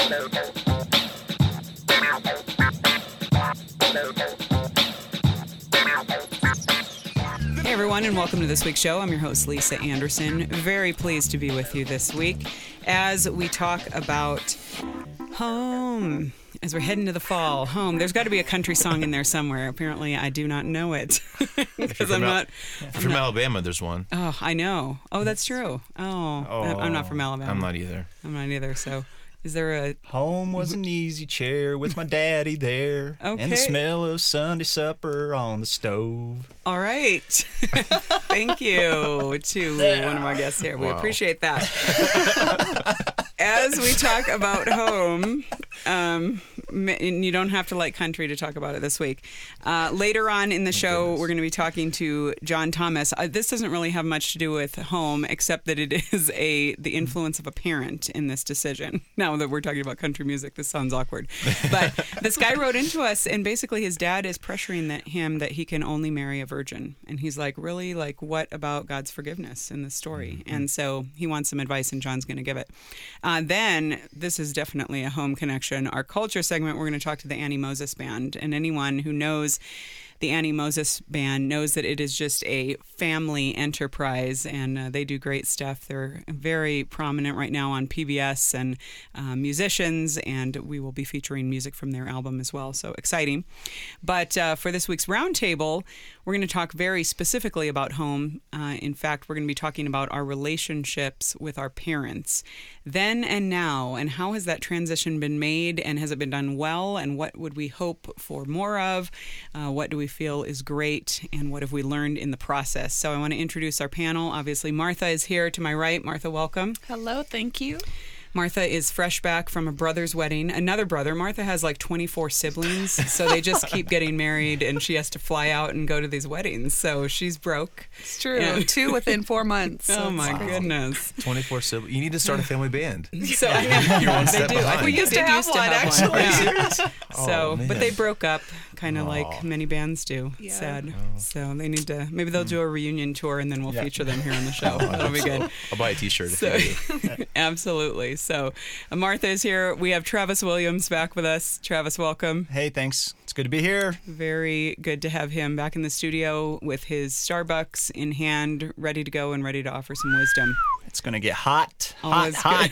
Hey everyone, and welcome to this week's show. I'm your host, Lisa Anderson. Very pleased to be with you this week as we talk about home. As we're heading to the fall, home. There's got to be a country song in there somewhere. Apparently, I do not know it because I'm not. From Alabama, there's one. Oh, I know. Oh, that's true. I'm not from Alabama. I'm not either. So, is there a home was an easy chair with my daddy there, Okay. and the smell of Sunday supper on the stove. All right. Thank you to one of our guests here. We Wow. appreciate that. As we talk about home, and you don't have to like country to talk about it this week. Later on in the show, we're going to be talking to John Thomas. This doesn't really have much to do with home, except that it is the influence of a parent in this decision. Now that we're talking about country music, this sounds awkward. But this guy wrote into us, and basically his dad is pressuring him that he can only marry a virgin. And he's like, really? Like, what about God's forgiveness in this story? Mm-hmm. And so he wants some advice, and John's going to give it. Then, this is definitely a home connection. Our culture segment, we're going to talk to the Annie Moses Band. And anyone who knows the Annie Moses Band knows that it is just a family enterprise, and they do great stuff. They're very prominent right now on PBS and musicians, and we will be featuring music from their album as well. So exciting. But for this week's roundtable, we're going to talk very specifically about home. In fact, we're going to be talking about our relationships with our parents, then and now, and how has that transition been made, and has it been done well, and what would we hope for more of? What do we feel is great, and what have we learned in the process? So I want to introduce our panel. Obviously, Martha is here to my right. Martha, welcome. Hello, thank you. Martha is fresh back from a brother's wedding. Another brother. Martha has like 24 siblings, so they just keep getting married, and she has to fly out and go to these weddings. So she's broke. It's true. Yeah. 2 within 4 months. So Oh, my goodness. 24 siblings. You need to start a family band. So You're one they step do. behind. We used to have one, actually. Yeah. Oh, So, man. but they broke up, kind of like many bands do. Yeah. Sad. So they need to. Maybe they'll do a reunion tour, and then we'll feature them here on the show. I That'll hope be so. good. I'll buy a T-shirt. So, absolutely. So, Martha is here. We have Travis Williams back with us. Travis, welcome. Hey, thanks. It's good to be here. Very good to have him back in the studio with his Starbucks in hand, ready to go and ready to offer some wisdom. It's going to get hot. Always hot.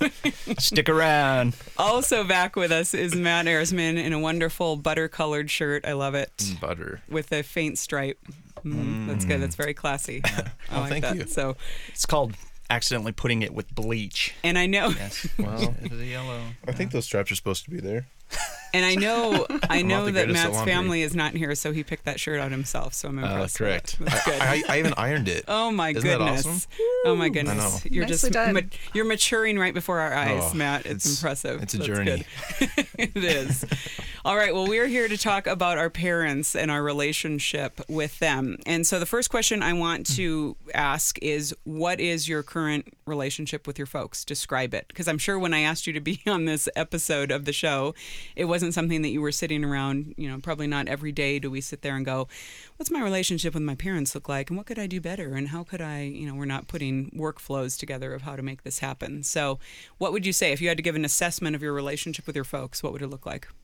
Stick around. Also back with us is Matt Erisman in a wonderful butter-colored shirt. I love it. Butter. With a faint stripe. That's good. That's very classy. I like thank that. you. So, It's called accidentally putting it with bleach. and I know, Yes. Well, It's a yellow. I think those straps are supposed to be there. and I know not the that greatest at Matt's laundry. family is not here, so he picked that shirt out himself. So I'm impressed. with Correct. it. That's good. I even ironed it. Oh my Isn't that goodness! awesome? Oh my goodness! know. You're Nicely just done. you're maturing right before our eyes, Oh, Matt. It's impressive. It's a That's journey. good. It is. All right. Well, we're here to talk about our parents and our relationship with them. And so the first question I want to ask is, what is your current relationship with your folks? Describe it, because I'm sure when I asked you to be on this episode of the show, it wasn't something that you were sitting around. You know, probably not every day do we sit there and go, what's my relationship with my parents look like, and what could I do better, and how could I, we're not putting workflows together of how to make this happen. So what would you say if you had to give an assessment of your relationship with your folks? What would it look like?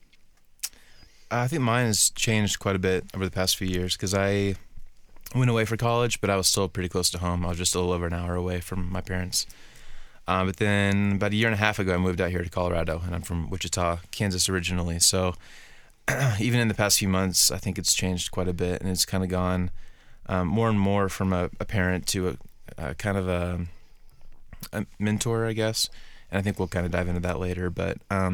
I think mine has changed quite a bit over the past few years because I went away for college, but I was still pretty close to home. I was just a little over an hour away from my parents. But then about a year and a half ago, I moved out here to Colorado, and I'm from Wichita, Kansas originally. So even in the past few months, I think it's changed quite a bit, and it's kind of gone more and more from a parent to a kind of a mentor, I guess. And I think we'll kind of dive into that later. But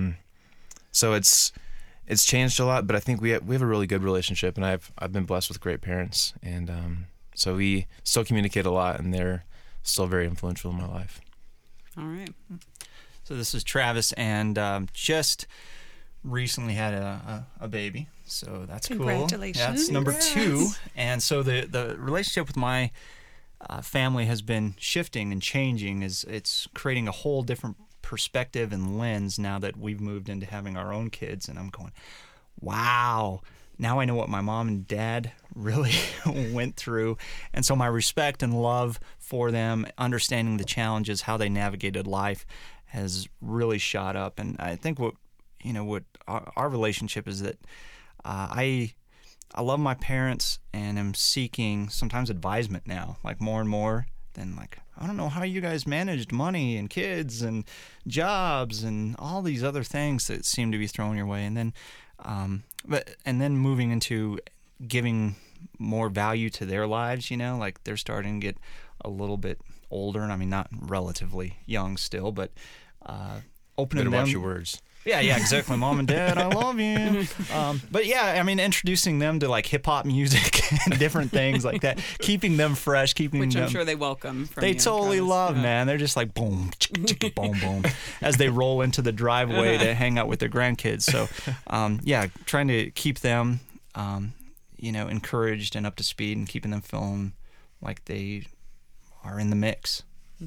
so it's changed a lot, but I think we have a really good relationship, and I've been blessed with great parents, and so we still communicate a lot, and they're still very influential in my life. All right. So this is Travis, and just recently had a baby, so that's cool. Congratulations. That's number Congrats. 2. And so the relationship with my family has been shifting and changing. It's creating a whole different perspective and lens now that we've moved into having our own kids, and I'm going, wow, now I know what my mom and dad really went through. And so my respect and love for them, understanding the challenges, how they navigated life, has really shot up. And I think what our relationship is that I love my parents and am seeking sometimes advisement now, like more and more than like, I don't know how you guys managed money and kids and jobs and all these other things that seem to be thrown your way. And then, and then moving into giving more value to their lives, like they're starting to get a little bit older, and I mean, not relatively young still, but opening Better them. watch your words. Yeah, exactly. Mom and Dad, I love you. But yeah, I mean, introducing them to like hip hop music and different things like that, keeping them fresh, Which them. I'm sure they welcome. From They you, totally Travis. love, Yeah. man. They're just like boom, chicka, boom, boom, as they roll into the driveway to hang out with their grandkids. So, yeah, trying to keep them, encouraged and up to speed, and keeping them feeling like they are in the mix.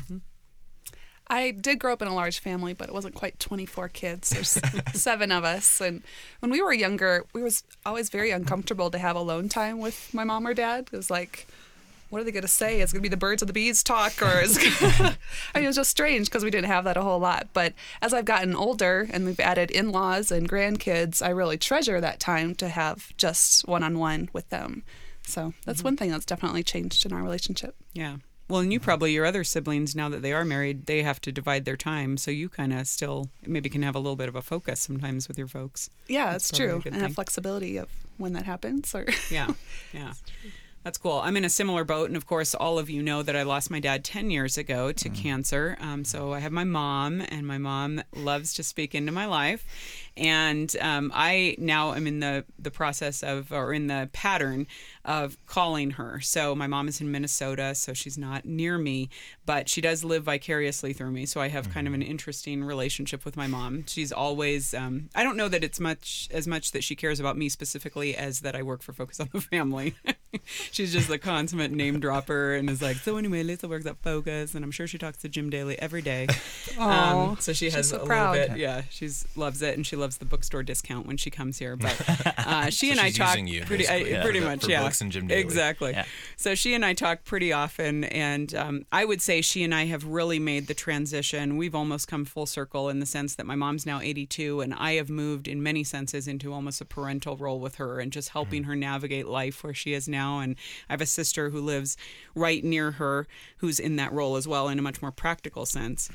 I did grow up in a large family, but it wasn't quite 24 kids. There's 7 of us. And when we were younger, we was always very uncomfortable to have alone time with my mom or dad. It was like, what are they going to say? It's going to be the birds and the bees talk, or is I mean, it was just strange because we didn't have that a whole lot. But as I've gotten older and we've added in-laws and grandkids, I really treasure that time to have just one-on-one with them. So that's one thing that's definitely changed in our relationship. Yeah. Well, and you probably, your other siblings, now that they are married, they have to divide their time. So you kind of still maybe can have a little bit of a focus sometimes with your folks. Yeah, That's that's probably a true. good And have thing. flexibility of when that happens. Or Yeah. Yeah. That's cool. I'm in a similar boat. And of course, all of you know that I lost my dad 10 years ago to cancer. So I have my mom, and my mom loves to speak into my life. And I now am in the process of, or in the pattern of calling her. So my mom is in Minnesota, so she's not near me, but she does live vicariously through me. So I have kind of an interesting relationship with my mom. She's always, I don't know that it's as much that she cares about me specifically as that I work for Focus on the Family. She's just the consummate name dropper and is like, so anyway, Lisa works at Focus, and I'm sure she talks to Jim Daly every day. Aw, So she she's has so a proud. little bit, yeah, she loves it, and she loves the bookstore discount when she comes here. But she and I she's talk using you, pretty basically, much, for yeah, books and Jim Daly. exactly. Yeah. So she and I talk pretty often, and I would say she and I have really made the transition. We've almost come full circle in the sense that my mom's now 82, and I have moved in many senses into almost a parental role with her and just helping her navigate life where she is now. And I have a sister who lives right near her who's in that role as well in a much more practical sense.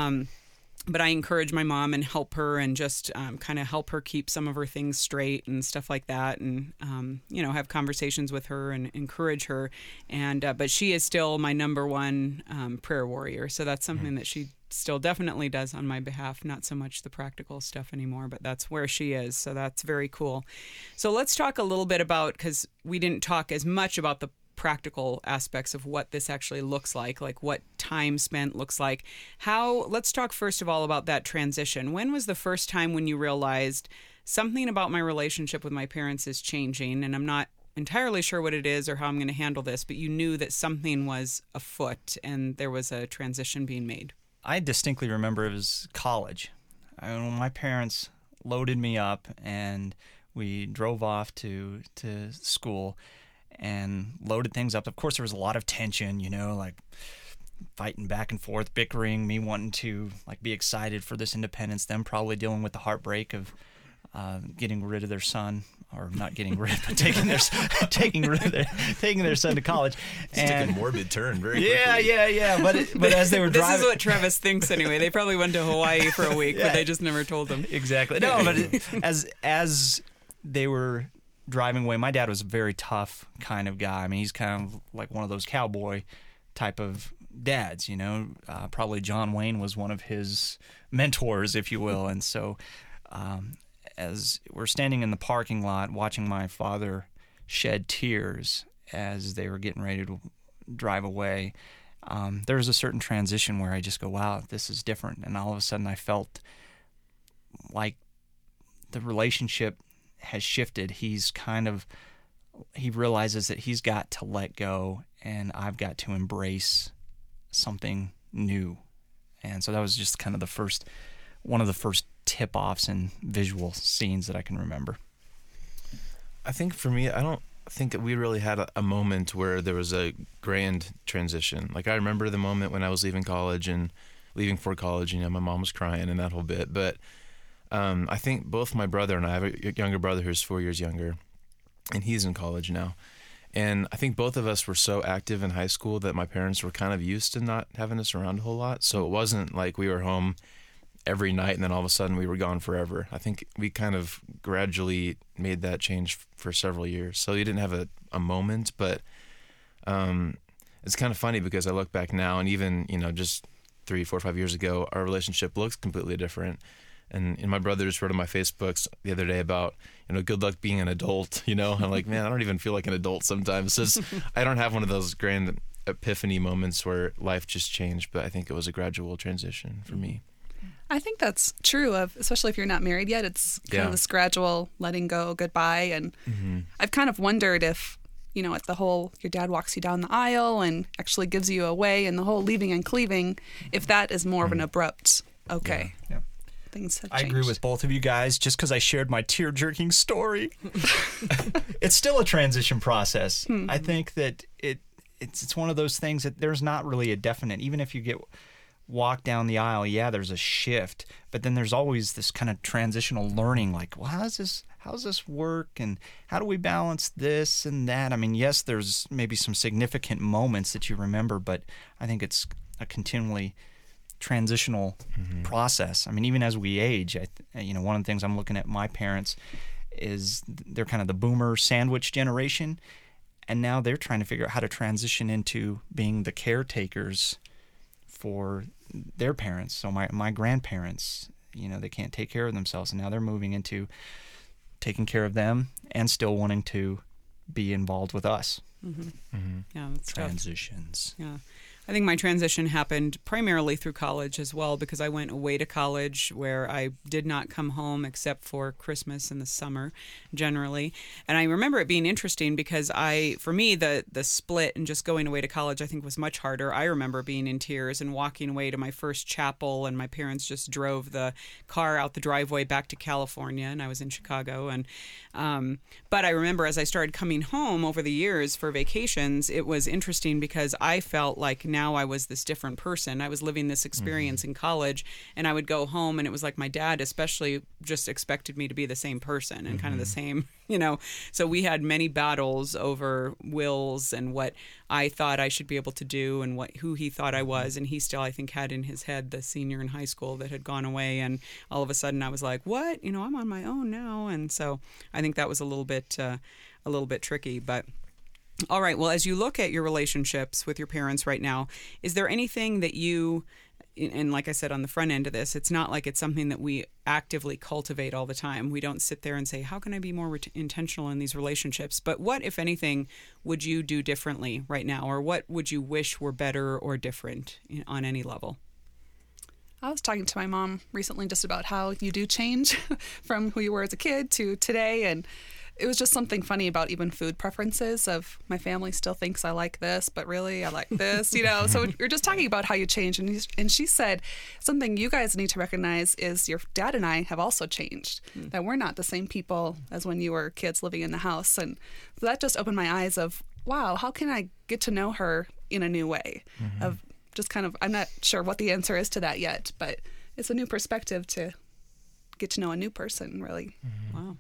But I encourage my mom and help her and just kind of help her keep some of her things straight and stuff like that, and have conversations with her and encourage her. And but she is still my number one prayer warrior, so that's something that she still definitely does on my behalf. Not so much the practical stuff anymore, but that's where she is. So that's very cool. So let's talk a little bit about, because we didn't talk as much about the practical aspects of what this actually looks like what time spent looks like. Let's talk first of all about that transition. When was the first time when you realized something about my relationship with my parents is changing, and I'm not entirely sure what it is or how I'm going to handle this, but you knew that something was afoot and there was a transition being made? I distinctly remember it was college. When my parents loaded me up and we drove off to school and loaded things up. Of course, there was a lot of tension, like fighting back and forth, bickering, me wanting to be excited for this independence, them probably dealing with the heartbreak of getting rid of their son, or not getting rid, but taking their son to college. It's taking a morbid turn very quickly. Yeah. But as they were This driving, is what Travis thinks anyway. They probably went to Hawaii for a week, but they just never told him. Exactly. No, but as they were driving away, my dad was a very tough kind of guy. I mean, he's kind of like one of those cowboy type of dads, probably John Wayne was one of his mentors, if you will. And so as we're standing in the parking lot watching my father shed tears as they were getting ready to drive away, there was a certain transition where I just go, wow, this is different. And all of a sudden I felt like the relationship has shifted. He realizes that he's got to let go, and I've got to embrace something new. And so that was just kind of one of the first tip-offs and visual scenes that I can remember. I think for me, I don't think that we really had a moment where there was a grand transition. I remember the moment when I was leaving college and leaving for college, my mom was crying and that whole bit. But I think both my brother and I have a younger brother who's 4 years younger, and he's in college now. And I think both of us were so active in high school that my parents were kind of used to not having us around a whole lot. So it wasn't like we were home every night and then all of a sudden we were gone forever. I think we kind of gradually made that change for several years. So you didn't have a moment, but it's kind of funny because I look back now and even, just 3, 4, 5 years ago, our relationship looks completely different. And my brother just wrote on my Facebooks the other day about, good luck being an adult, I'm like, man, I don't even feel like an adult sometimes. So I don't have one of those grand epiphany moments where life just changed, but I think it was a gradual transition for me. I think that's true of, especially if you're not married yet, it's kind of this gradual letting go, goodbye. And I've kind of wondered if, at the whole, your dad walks you down the aisle and actually gives you away and the whole leaving and cleaving, if that is more of an abrupt, okay. Yeah. Things have I changed. agree with both of you guys. Just because I shared my tear-jerking story, it's still a transition process. I think that it's one of those things that there's not really a definite. Even if you walk down the aisle, there's a shift, but then there's always this kind of transitional learning. Like, well, how's this work, and how do we balance this and that? I mean, yes, there's maybe some significant moments that you remember, but I think it's a continually transitional process. I mean, even as we age, one of the things I'm looking at my parents is they're kind of the boomer sandwich generation, and now they're trying to figure out how to transition into being the caretakers for their parents. So my grandparents, they can't take care of themselves, and now they're moving into taking care of them and still wanting to be involved with us. Yeah, that's Transitions. tough. Yeah. I think my transition happened primarily through college as well, because I went away to college where I did not come home except for Christmas in the summer generally. And I remember it being interesting because for me, the split and just going away to college, I think was much harder. I remember being in tears and walking away to my first chapel, and my parents just drove the car out the driveway back to California, and I was in Chicago. And but I remember as I started coming home over the years for vacations, it was interesting because I felt like now I was this different person. I was living this experience in college, and I would go home, and it was like my dad especially just expected me to be the same person and kind of the same, So we had many battles over wills and what I thought I should be able to do and who he thought I was. And he still, I think, had in his head the senior in high school that had gone away. And all of a sudden I was like, what? I'm on my own now. And so I think that was a little bit tricky, but all right. Well, as you look at your relationships with your parents right now, is there anything that and like I said on the front end of this, it's not like it's something that we actively cultivate all the time. We don't sit there and say, how can I be more intentional in these relationships? But what, if anything, would you do differently right now? Or what would you wish were better or different on any level? I was talking to my mom recently just about how you do change from who you were as a kid to today, and it was just something funny about even food preferences of my family still thinks I like this, but really I like this, So you're just talking about how you change. And she said something you guys need to recognize is your dad and I have also changed, that we're not the same people as when you were kids living in the house. And so that just opened my eyes of, wow, how can I get to know her in a new way of just kind of, I'm not sure what the answer is to that yet, but it's a new perspective to get to know a new person, really. Wow.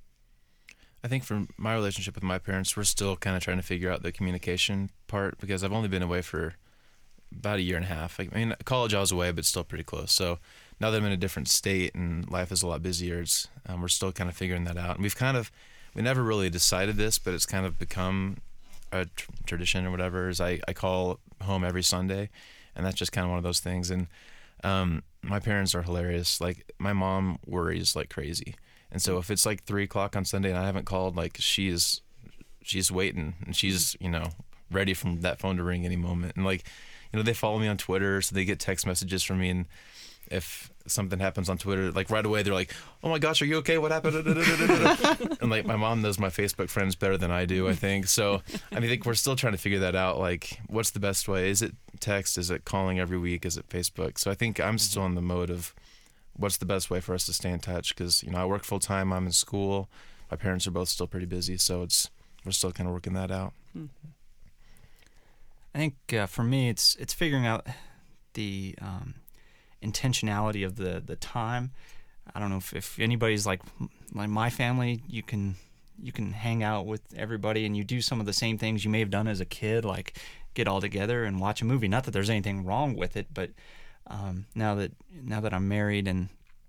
I think for my relationship with my parents, we're still kind of trying to figure out the communication part because I've only been away for about a year and a half. College I was away, but still pretty close. So now that I'm in a different state and life is a lot busier, we're still kind of figuring that out. And we never really decided this, but it's kind of become a tradition or whatever, is I call home every Sunday, and that's just kind of one of those things. And my parents are hilarious. Like, my mom worries like crazy. And so if it's like 3:00 on Sunday and I haven't called, like she's waiting and she's, ready for that phone to ring any moment. And they follow me on Twitter, so they get text messages from me. And if something happens on Twitter, like right away, they're like, oh my gosh, are you okay? What happened? And like my mom knows my Facebook friends better than I do, I think. So I think we're still trying to figure that out. Like, what's the best way? Is it text? Is it calling every week? Is it Facebook? So I think I'm still in the mode of, what's the best way for us to stay in touch? Because, I work full time, I'm in school, my parents are both still pretty busy, so we're still kind of working that out. I think for me, it's figuring out intentionality of the time. I don't know if anybody's like my family, you can hang out with everybody and you do some of the same things you may have done as a kid, like get all together and watch a movie. Not that there's anything wrong with it, but now that I'm married and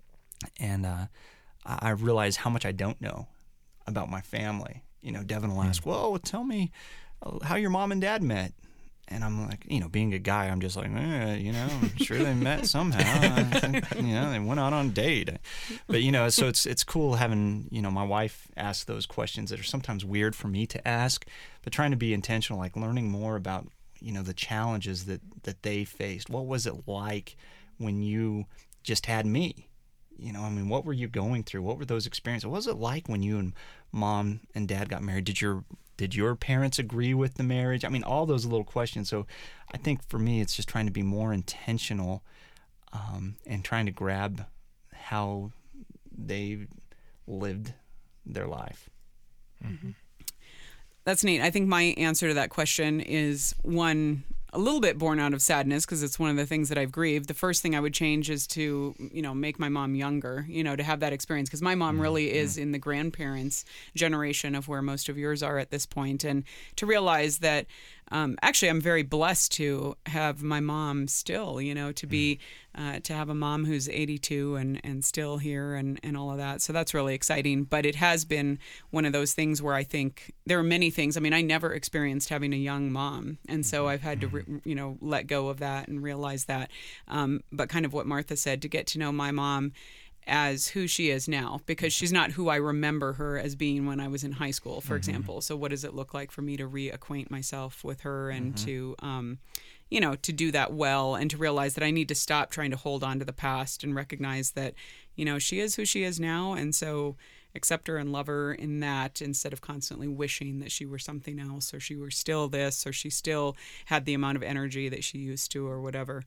I realize how much I don't know about my family. Devin will ask, well, tell me how your mom and dad met. And I'm like, being a guy, I'm just like, I'm sure they met somehow. I think, they went out on a date. But, so it's cool having, my wife ask those questions that are sometimes weird for me to ask, but trying to be intentional, like learning more about, the challenges that they faced. What was it like when you just had me? What were you going through? What were those experiences? What was it like when you and mom and dad got married? Did your parents agree with the marriage? All those little questions. So I think for me, it's just trying to be more intentional and trying to grab how they lived their life. Mm-hmm. That's neat. I think my answer to that question is one, a little bit born out of sadness because it's one of the things that I've grieved. The first thing I would change is to, make my mom younger, to have that experience because my mom really is in the grandparents' generation of where most of yours are at this point. And to realize that actually I'm very blessed to have my mom still, to be, to have a mom who's 82 and still here and all of that. So that's really exciting. But it has been one of those things where I think there are many things. I never experienced having a young mom. And so I've had to, let go of that and realize that. But kind of what Martha said, to get to know my mom as who she is now, because she's not who I remember her as being when I was in high school, for example. So what does it look like for me to reacquaint myself with her and to, to do that well and to realize that I need to stop trying to hold on to the past and recognize that, she is who she is now. And so accept her and love her in that instead of constantly wishing that she were something else or she were still this or she still had the amount of energy that she used to or whatever.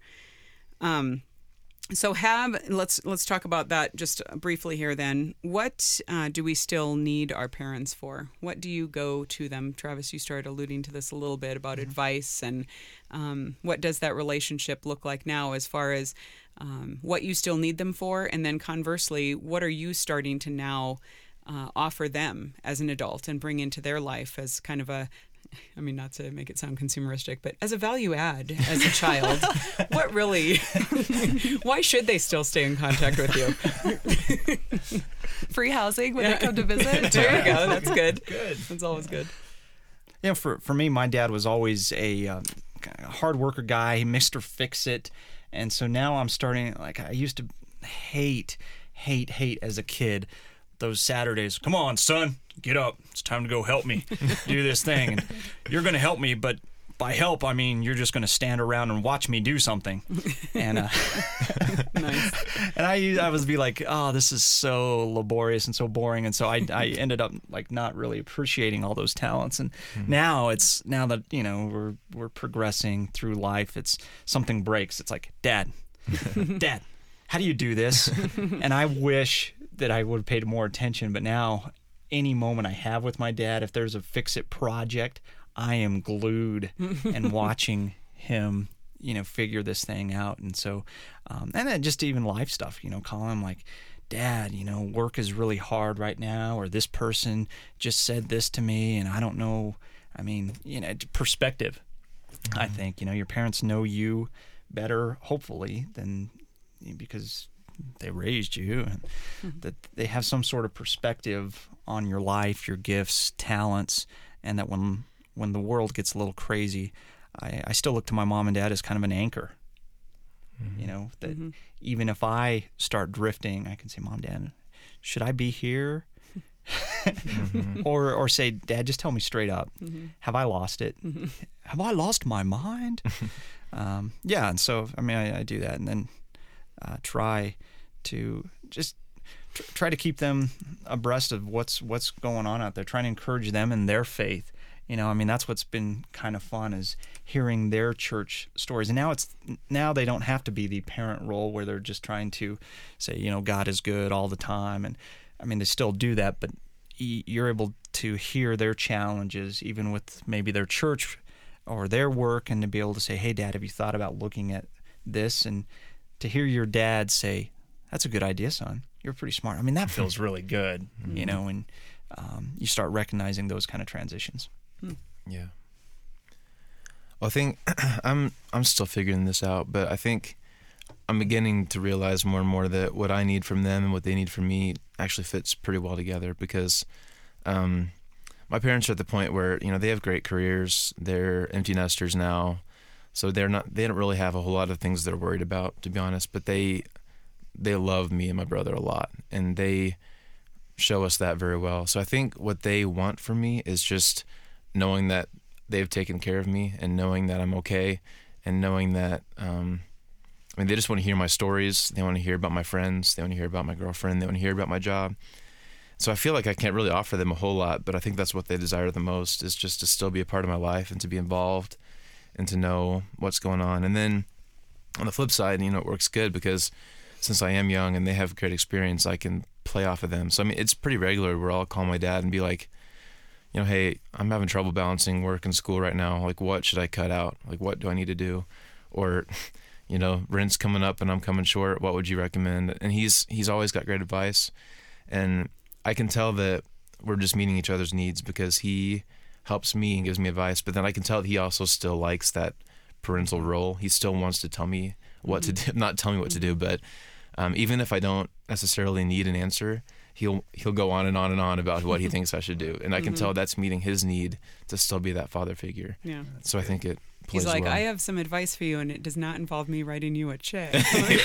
So let's talk about that just briefly here then. What do we still need our parents for? What do you go to them? Travis, you started alluding to this a little bit about advice and what does that relationship look like now as far as what you still need them for? And then conversely, what are you starting to now offer them as an adult and bring into their life as kind of a, not to make it sound consumeristic, but as a value add as a child, what really, why should they still stay in contact with you? Free housing when they come to visit. There you go. That's good. Good. That's always good. For me, my dad was always a hard worker guy, Mr. Fix-It. And so now I'm starting, I used to hate as a kid those Saturdays. Come on, son, get up. It's time to go help me do this thing. And you're going to help me, but by help, you're just going to stand around and watch me do something. And nice. And I was be like, oh, this is so laborious and so boring. And so I ended up not really appreciating all those talents. And now that we're progressing through life, it's something breaks. It's like, Dad, how do you do this? And I wish that I would have paid more attention, but now any moment I have with my dad, if there's a fix-it project, I am glued and watching him, figure this thing out. And so, and then just even life stuff, call him like, Dad, work is really hard right now, or this person just said this to me and I don't know. Perspective. I think, your parents know you better, hopefully, than because they raised you, and that they have some sort of perspective on your life, your gifts, talents, and that when the world gets a little crazy, I still look to my mom and dad as kind of an anchor. That even if I start drifting, I can say, Mom, Dad, should I be here? or say, Dad, just tell me straight up, have I lost it? Have I lost my mind? And so, I do that, and then try to just try to keep them abreast of what's going on out there, trying to encourage them in their faith. That's what's been kind of fun, is hearing their church stories. And now they don't have to be the parent role where they're just trying to say, God is good all the time. And they still do that, but you're able to hear their challenges, even with maybe their church or their work, and to be able to say, hey, Dad, have you thought about looking at this? And to hear your dad say, "That's a good idea, son. You're pretty smart." I mean, that feels really good, you know, and you start recognizing those kind of transitions. Yeah. Well, I think I'm still figuring this out, but I think I'm beginning to realize more and more that what I need from them and what they need from me actually fits pretty well together, because my parents are at the point where, you know, they have great careers. They're empty nesters now, so they don't really have a whole lot of things they're worried about, to be honest, but they love me and my brother a lot, and they show us that very well. So I think what they want from me is just knowing that they've taken care of me, and knowing that I'm okay, and knowing that they just want to hear my stories. They want to hear about my friends. They want to hear about my girlfriend. They want to hear about my job. So I feel like I can't really offer them a whole lot, but I think that's what they desire the most, is just to still be a part of my life and to be involved and to know what's going on. And then on the flip side, you know, it works good because since I am young and they have great experience, I can play off of them. So, I mean, it's pretty regular where I'll call my dad and be like, you know, "Hey, I'm having trouble balancing work and school right now. Like, what should I cut out? Like, what do I need to do?" Or, you know, "Rent's coming up and I'm coming short. What would you recommend?" And he's always got great advice. And I can tell that we're just meeting each other's needs because he helps me and gives me advice. But then I can tell that he also still likes that parental role. He still wants to tell me what to do, not tell me what to do, but even if I don't necessarily need an answer, he'll go on and on and on about what he thinks I should do. And I can tell that's meeting his need to still be that father figure. Yeah. So I think it plays He's like, well. "I have some advice for you, and it does not involve me writing you a check."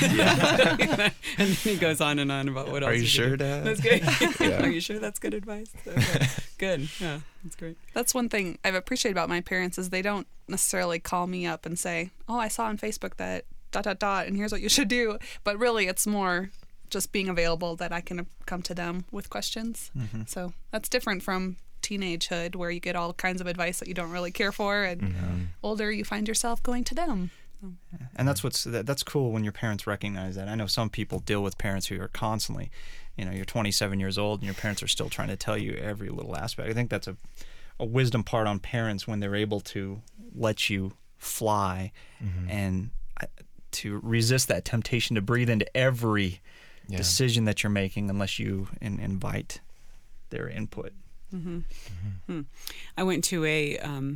And then he goes on and on about what else. Are you he sure, could do. Dad? That's good. Yeah. Are you sure that's good advice? Okay. Good. Yeah, that's great. That's one thing I've appreciated about my parents is they don't necessarily call me up and say, "Oh, I saw on Facebook that ... and here's what you should do." But really, it's more just being available that I can come to them with questions. Mm-hmm. So that's different from teenagehood, where you get all kinds of advice that you don't really care for, and older you find yourself going to them. And that's cool when your parents recognize that. I know some people deal with parents who are constantly, you know, you're 27 years old and your parents are still trying to tell you every little aspect. I think that's a wisdom part on parents when they're able to let you fly and to resist that temptation to breathe into every decision that you're making unless you invite their input. I went to a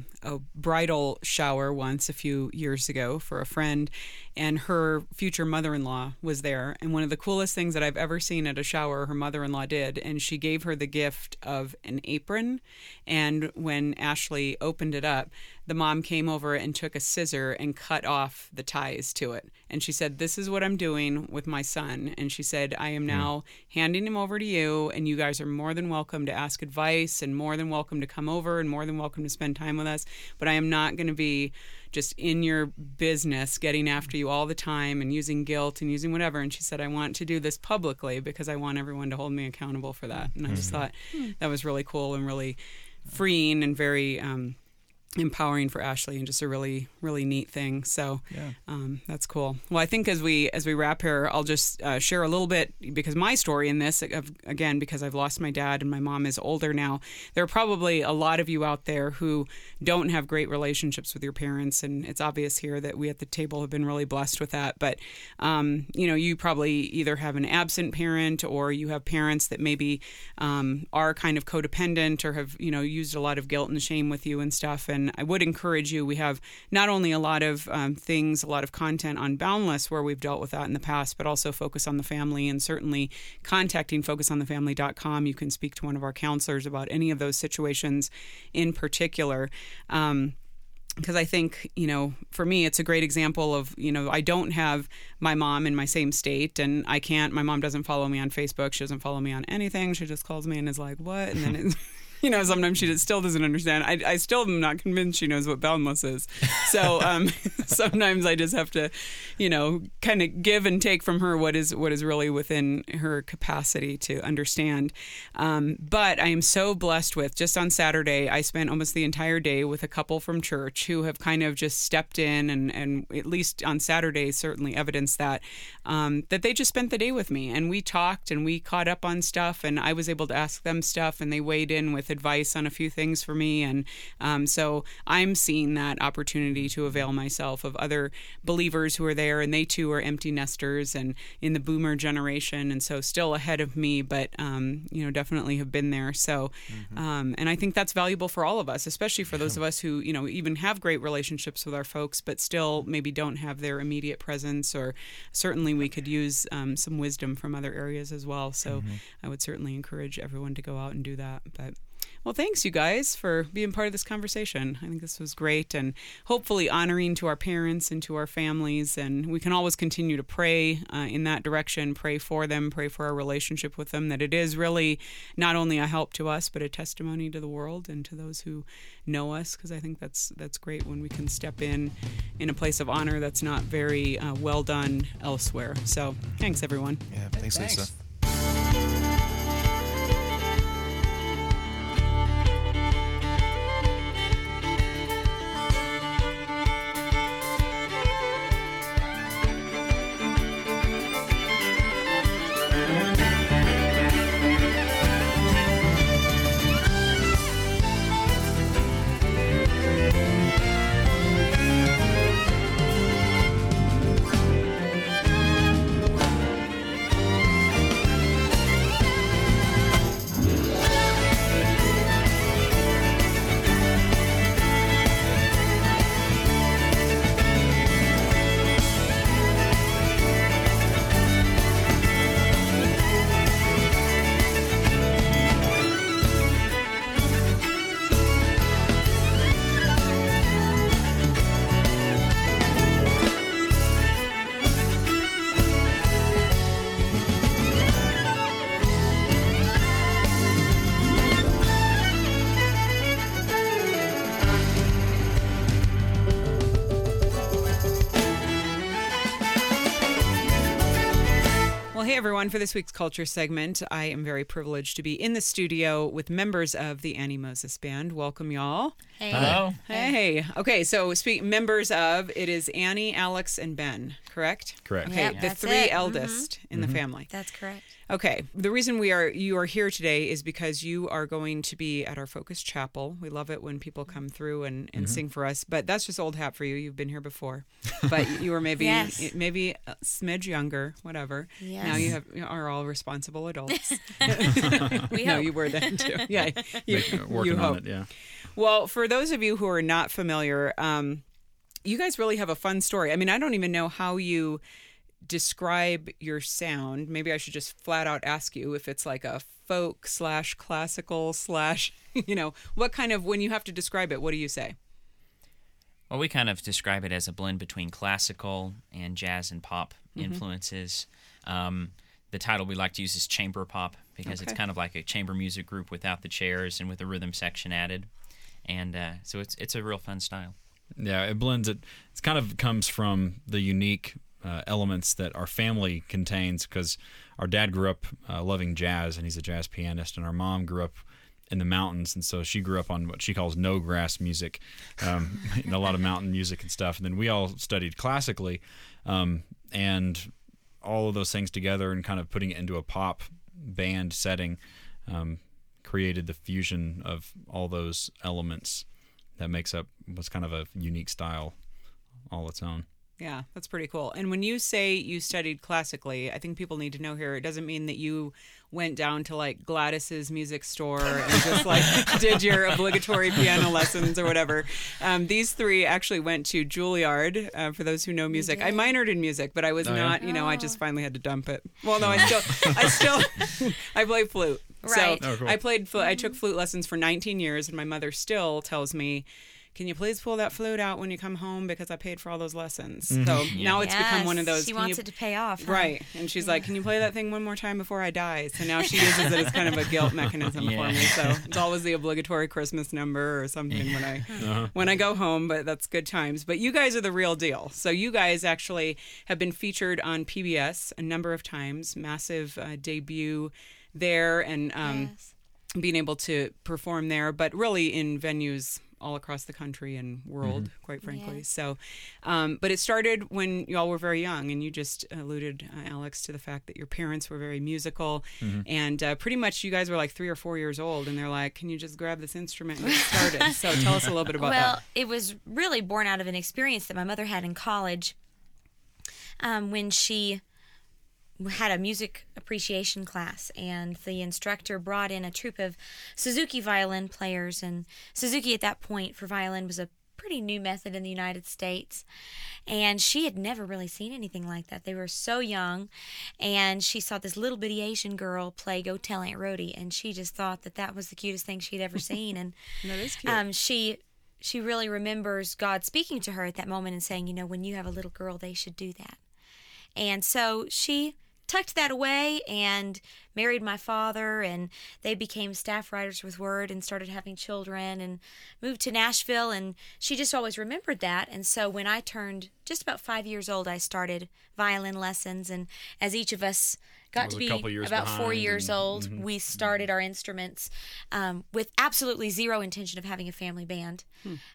bridal shower once a few years ago for a friend, and her future mother-in-law was there. And one of the coolest things that I've ever seen at a shower her mother-in-law did, and she gave her the gift of an apron. And when Ashley opened it up, the mom came over and took a scissor and cut off the ties to it. And she said, "This is what I'm doing with my son." And she said, "I am now handing him over to you, and you guys are more than welcome to ask advice and more than welcome to come over and more than welcome to spend time with us. But I am not going to be just in your business getting after you all the time and using guilt and using whatever." And she said, "I want to do this publicly because I want everyone to hold me accountable for that." And I just thought that was really cool and really freeing and very empowering for Ashley, and just a really, really neat thing. So that's cool. Well, I think as we wrap here, I'll just share a little bit, because my story in this, again, because I've lost my dad and my mom is older now, there are probably a lot of you out there who don't have great relationships with your parents, and it's obvious here that we at the table have been really blessed with that. But you know, you probably either have an absent parent, or you have parents that maybe are kind of codependent, or have, you know, used a lot of guilt and shame with you and stuff. And I would encourage you, we have not only a lot of things, a lot of content on Boundless where we've dealt with that in the past, but also Focus on the Family, and certainly contacting focusonthefamily.com. You can speak to one of our counselors about any of those situations in particular. Because I think, you know, for me, it's a great example of, you know, I don't have my mom in my same state, and my mom doesn't follow me on Facebook. She doesn't follow me on anything. She just calls me and is like, "What?" And then it's... You know, sometimes she still doesn't understand. I still am not convinced she knows what Boundless is. So sometimes I just have to, you know, kind of give and take from her what is really within her capacity to understand. But I am so blessed with, just on Saturday, I spent almost the entire day with a couple from church who have kind of just stepped in and at least on Saturday certainly evidenced that they just spent the day with me, and we talked and we caught up on stuff, and I was able to ask them stuff, and they weighed in with advice on a few things for me. And so I'm seeing that opportunity to avail myself of other believers who are there, and they too are empty nesters and in the boomer generation, and so still ahead of me, but definitely have been there. So and I think that's valuable for all of us, especially for those of us who even have great relationships with our folks but still maybe don't have their immediate presence, or certainly we could use some wisdom from other areas as well. So I would certainly encourage everyone to go out and do that. But well, thanks you guys for being part of this conversation. I think this was great, and hopefully honoring to our parents and to our families. And we can always continue to pray in that direction, pray for them, pray for our relationship with them, that it is really not only a help to us, but a testimony to the world and to those who know us, because I think that's great when we can step in a place of honor that's not very well done elsewhere. So thanks, everyone. Yeah, thanks, Lisa. Hey everyone, for this week's Culture segment, I am very privileged to be in the studio with members of the Annie Moses Band. Welcome, y'all. Hey. Hello. Hey. Okay, so members of, it is Annie, Alex, and Ben, correct? Correct. Okay, Yep, the that's three it. eldest in the family. That's correct. Okay, the reason you are here today is because you are going to be at our Focus Chapel. We love it when people come through and sing for us, but that's just old hat for you. You've been here before, but you were maybe Yes. maybe a smidge younger, whatever. Yes. Now you are all responsible adults. We No, hope. you were then too. Yeah, you Working hope. on it, yeah. Well, for those of you who are not familiar, you guys really have a fun story. I mean, I don't even know how you describe your sound. Maybe I should just flat out ask you if it's like a folk / classical / what kind of, when you have to describe it, what do you say? Well, we kind of describe it as a blend between classical and jazz and pop influences. The title we like to use is chamber pop because it's Okay. kind of like a chamber music group without the chairs and with a rhythm section added. And so it's a real fun style. Yeah, it blends it. It kind of comes from the unique elements that our family contains, because our dad grew up loving jazz, and he's a jazz pianist, and our mom grew up in the mountains, and so she grew up on what she calls no grass music, and a lot of mountain music and stuff. And then we all studied classically, and all of those things together and kind of putting it into a pop band setting created the fusion of all those elements that makes up what's kind of a unique style all its own. Yeah, that's pretty cool. And when you say you studied classically, I think people need to know here, it doesn't mean that you went down to like Gladys's music store and just like did your obligatory piano lessons or whatever. These three actually went to Juilliard, for those who know music. I minored in music, but I was not, I just finally had to dump it. Well, no, I play flute. Right. So Oh, cool. I took flute lessons for 19 years, and my mother still tells me, can you please pull that flute out when you come home, because I paid for all those lessons. So now it's become one of those. She can wants you- it to pay off. Huh? Right. And she's like, can you play that thing one more time before I die? So now she uses it as kind of a guilt mechanism for me. So it's always the obligatory Christmas number or something when I go home, but that's good times. But you guys are the real deal. So you guys actually have been featured on PBS a number of times, massive debut there. And Yes. being able to perform there, but really in venues all across the country and world, quite frankly. Yeah. So, but it started when y'all were very young, and you just alluded, Alex, to the fact that your parents were very musical, and pretty much you guys were like 3 or 4 years old, and they're like, "Can you just grab this instrument and get started?" So, tell us a little bit about Well, that. it was really born out of an experience that my mother had in college when she had a music appreciation class, and the instructor brought in a troupe of Suzuki violin players, and Suzuki at that point for violin was a pretty new method in the United States, and she had never really seen anything like that. They were so young, and she saw this little bitty Asian girl play Go Tell Aunt Rhody, and she just thought that that was the cutest thing she'd ever seen. And That is cute. she really remembers God speaking to her at that moment and saying, you know, when you have a little girl, they should do that. And so she tucked that away and married my father, and they became staff writers with Word and started having children and moved to Nashville, and she just always remembered that. And so when I turned just about 5 years old, I started violin lessons, and as each of us got Was to a couple be years about 4 behind years and- old, we started our instruments with absolutely zero intention of having a family band.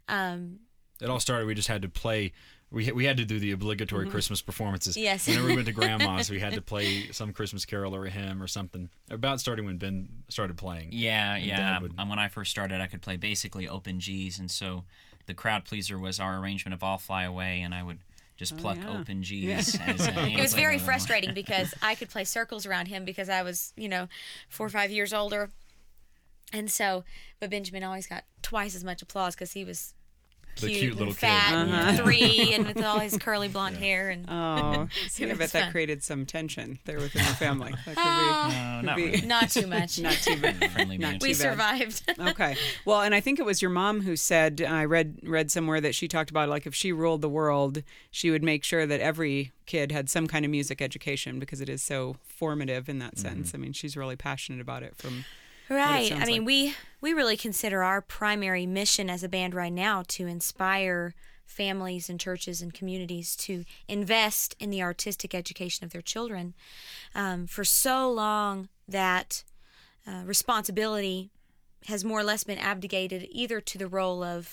It all started. We just had to play. We had to do the obligatory Christmas performances. Yes. Whenever we went to Grandma's, we had to play some Christmas carol or a hymn or something. About starting when Ben started playing. Yeah, And yeah. Dad would- When I first started, I could play basically open G's, and so the crowd pleaser was our arrangement of All Fly Away, and I would just pluck yeah. open G's. As, It was very frustrating because I could play circles around him because I was, 4 or 5 years older. And so, but Benjamin always got twice as much applause because he was The cute, cute and little kid. fat and 3 and with all his curly blonde hair. And Oh, see, I was bet that fun. created some tension there within the family. That could No, not be, really. not too much. not too bad. Friendly Not man. We too bad. survived. Okay. Well, and I think it was your mom who said, I read somewhere that she talked about, like, if she ruled the world, she would make sure that every kid had some kind of music education because it is so formative in that sense. I mean, she's really passionate about it from Right. sounds I mean, like. we really consider our primary mission as a band right now to inspire families and churches and communities to invest in the artistic education of their children. For so long that responsibility has more or less been abdicated either to the role of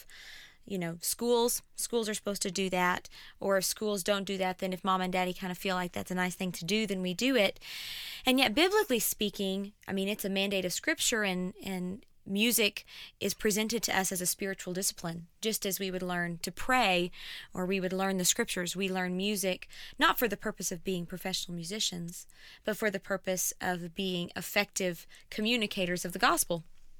schools are supposed to do that, or if schools don't do that, then if mom and daddy kind of feel like that's a nice thing to do, then we do it. And yet, biblically speaking, I mean, it's a mandate of Scripture, and music is presented to us as a spiritual discipline. Just as we would learn to pray or we would learn the Scriptures, we learn music not for the purpose of being professional musicians, but for the purpose of being effective communicators of the gospel.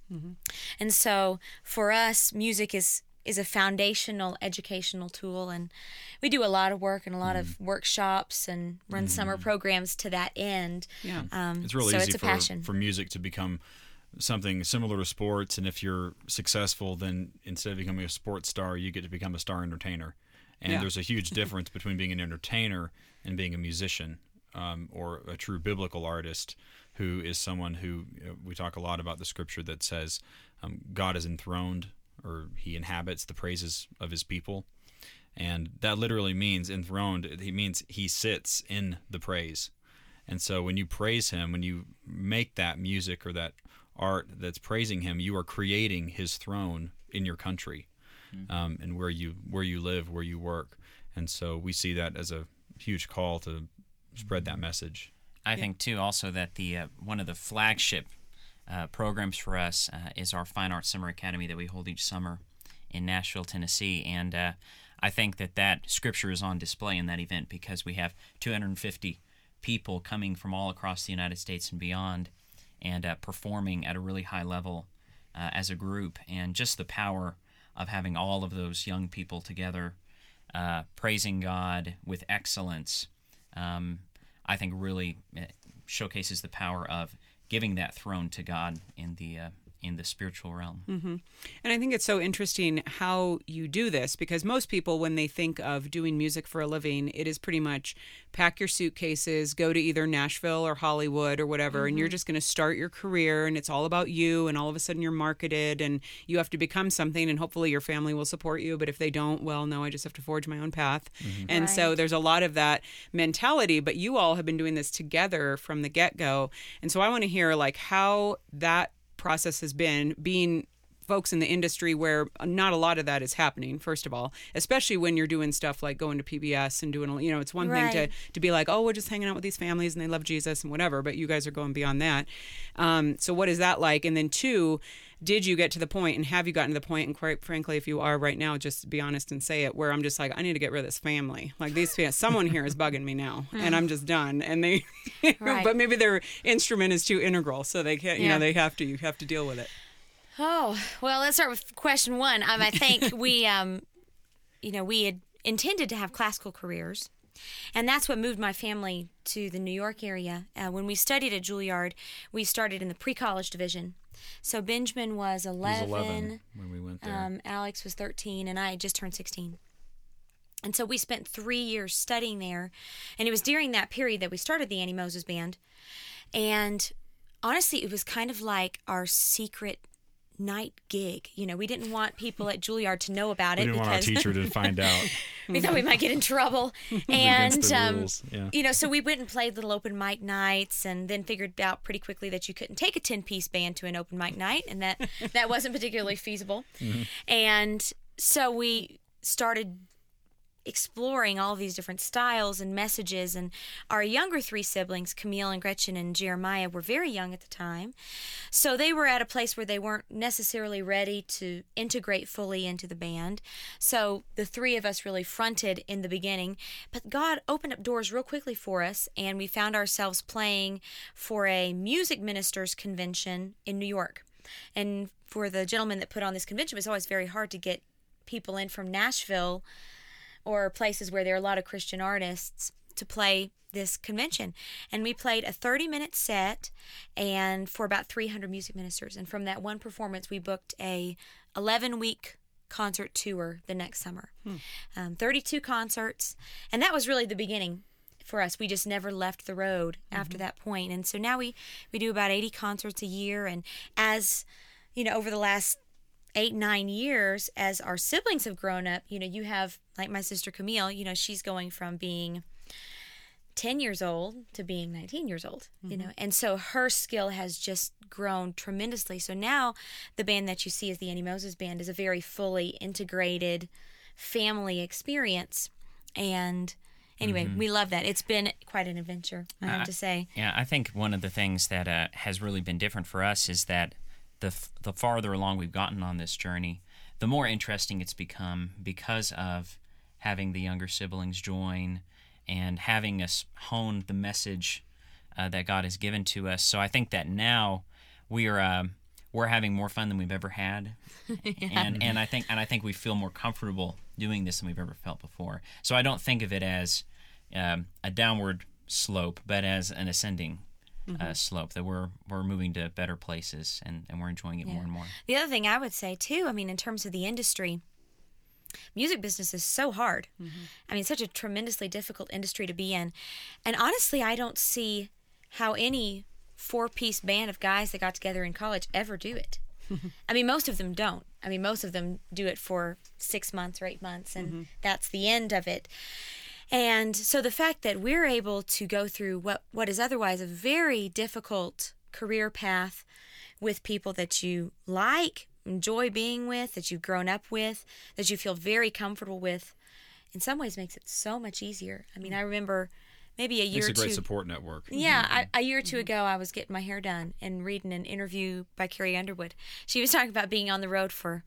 And so for us, music is a foundational educational tool, and we do a lot of work and a lot of workshops and run summer programs to that end. Yeah. It's really so easy it's a for, passion. for music to become something similar to sports, and if you're successful, then instead of becoming a sports star, you get to become a star entertainer. And Yeah. there's a huge difference between being an entertainer and being a musician, or a true biblical artist, who is someone who, we talk a lot about the scripture that says God is enthroned, or he inhabits the praises of his people. And that literally means enthroned. It means he sits in the praise. And so when you praise him, when you make that music or that art that's praising him, you are creating his throne in your country, and where you live, where you work. And so we see that as a huge call to spread that message. I think too also that the one of the flagship programs for us is our Fine Arts Summer Academy that we hold each summer in Nashville, Tennessee, and I think that scripture is on display in that event because we have 250 people coming from all across the United States and beyond, and performing at a really high level as a group, and just the power of having all of those young people together praising God with excellence. I think really showcases the power of giving that throne to God in the spiritual realm. And I think it's so interesting how you do this, because most people, when they think of doing music for a living, it is pretty much pack your suitcases, go to either Nashville or Hollywood or whatever, and you're just going to start your career, and it's all about you, and all of a sudden you're marketed, and you have to become something, and hopefully your family will support you, but if they don't, well, no, I just have to forge my own path. And so Right. there's a lot of that mentality, but you all have been doing this together from the get-go, and so I want to hear like how that process has been being folks in the industry where not a lot of that is happening, first of all, especially when you're doing stuff like going to PBS and doing, it's one thing to be like, oh, we're just hanging out with these families and they love Jesus and whatever, but you guys are going beyond that. So what is that like? And then two, did you get to the point, and have you gotten to the point, and quite frankly, if you are right now, just be honest and say it, where I'm just like, I need to get rid of this family. Like someone here is bugging me now and I'm just done. And they, but maybe their instrument is too integral. So they can't, you have to deal with it. Oh, well, let's start with question one. I think we had intended to have classical careers, and that's what moved my family to the New York area. When we studied at Juilliard, we started in the pre-college division. So Benjamin was 11. He was 11 when we went there. Alex was 13, and I had just turned 16. And so we spent 3 years studying there, and it was during that period that we started the Annie Moses Band. And honestly, it was kind of like our secret night gig. We didn't want people at Juilliard to know about it. We didn't want our teacher to find out. We thought we might get in trouble. And against the rules. Yeah. So we went and played little open mic nights, and then figured out pretty quickly that you couldn't take a 10-piece band to an open mic night, and that wasn't particularly feasible. Mm-hmm. And so we started exploring all of these different styles and messages. And our younger three siblings, Camille and Gretchen and Jeremiah, were very young at the time. So they were at a place where they weren't necessarily ready to integrate fully into the band. So the three of us really fronted in the beginning. But God opened up doors real quickly for us, and we found ourselves playing for a music ministers convention in New York. And for the gentleman that put on this convention, it was always very hard to get people in from Nashville or places where there are a lot of Christian artists to play this convention. And we played a 30-minute set and for about 300 music ministers. And from that one performance, we booked a 11-week concert tour the next summer. 32 concerts. And that was really the beginning for us. We just never left the road after that point. And so now we do about 80 concerts a year. And as, over the last 8-9 years, as our siblings have grown up, you have, like my sister Camille, she's going from being 10 years old to being 19 years old, and so her skill has just grown tremendously. So now the band that you see as the Annie Moses Band is a very fully integrated family experience. And anyway, we love that. It's been quite an adventure, I have to say. Yeah, I think one of the things that has really been different for us is that the farther along we've gotten on this journey, the more interesting it's become because of having the younger siblings join and having us hone the message that God has given to us. So I think that now we're having more fun than we've ever had, and I think we feel more comfortable doing this than we've ever felt before. So I don't think of it as a downward slope, but as an ascending slope, that we're moving to better places and we're enjoying it more and more. The other thing I would say too, in terms of the industry, music business is so hard. It's such a tremendously difficult industry to be in. And honestly, I don't see how any 4-piece band of guys that got together in college ever do it. Most of them don't. Most of them do it for 6 months or 8 months, and that's the end of it. And so the fact that we're able to go through what is otherwise a very difficult career path with people that you like, enjoy being with, that you've grown up with, that you feel very comfortable with, in some ways makes it so much easier. I remember maybe a year or two. It's a great support network. Yeah, a year or two ago, I was getting my hair done and reading an interview by Carrie Underwood. She was talking about being on the road for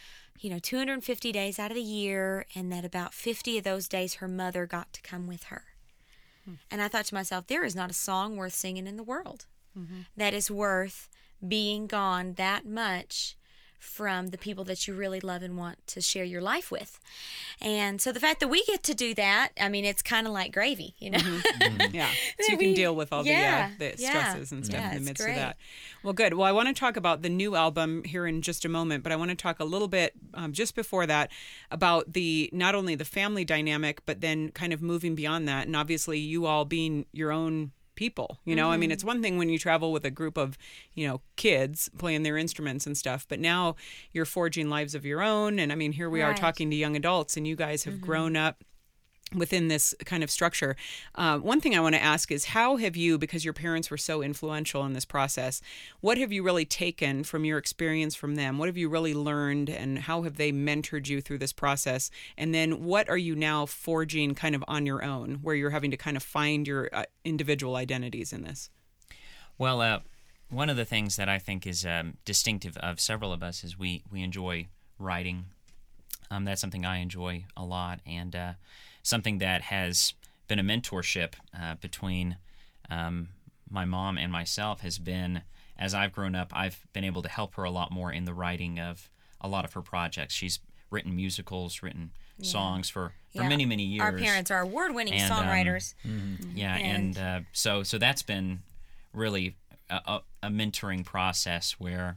250 days out of the year, and that about 50 of those days her mother got to come with her. And I thought to myself, there is not a song worth singing in the world that is worth being gone that much from the people that you really love and want to share your life with. And so the fact that we get to do that, it's kind of like gravy, Yeah. So you can deal with all the stresses and stuff in the midst of that. Well, good. Well, I want to talk about the new album here in just a moment, but I want to talk a little bit just before that about not only the family dynamic, but then kind of moving beyond that. And obviously you all being your own people, it's one thing when you travel with a group of, kids playing their instruments and stuff, but now you're forging lives of your own. And here we are talking to young adults, and you guys have grown up within this kind of structure. One thing I want to ask is, how have you, because your parents were so influential in this process, what have you really taken from your experience from them? What have you really learned, and how have they mentored you through this process? And then what are you now forging kind of on your own, where you're having to kind of find your individual identities in this? Well, one of the things that I think is distinctive of several of us is we enjoy writing. That's something I enjoy a lot, and something that has been a mentorship between my mom and myself has been, as I've grown up, I've been able to help her a lot more in the writing of a lot of her projects. She's written musicals, written songs for many, many years. Our parents are award-winning songwriters. So that's been really a mentoring process where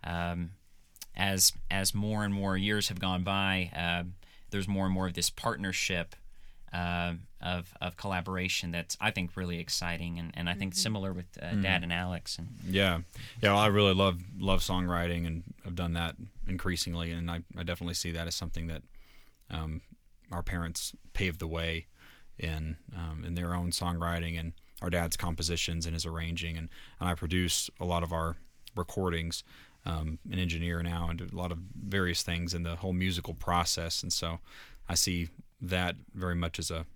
as more and more years have gone by, there's more and more of this partnership of collaboration that's, I think, really exciting, and I think similar with Dad and Alex. And well, I really love songwriting, and I've done that increasingly, and I definitely see that as something that our parents paved the way in their own songwriting, and our dad's compositions and his arranging, and I produce a lot of our recordings. An engineer now, and do a lot of various things in the whole musical process, and so I see that very much as a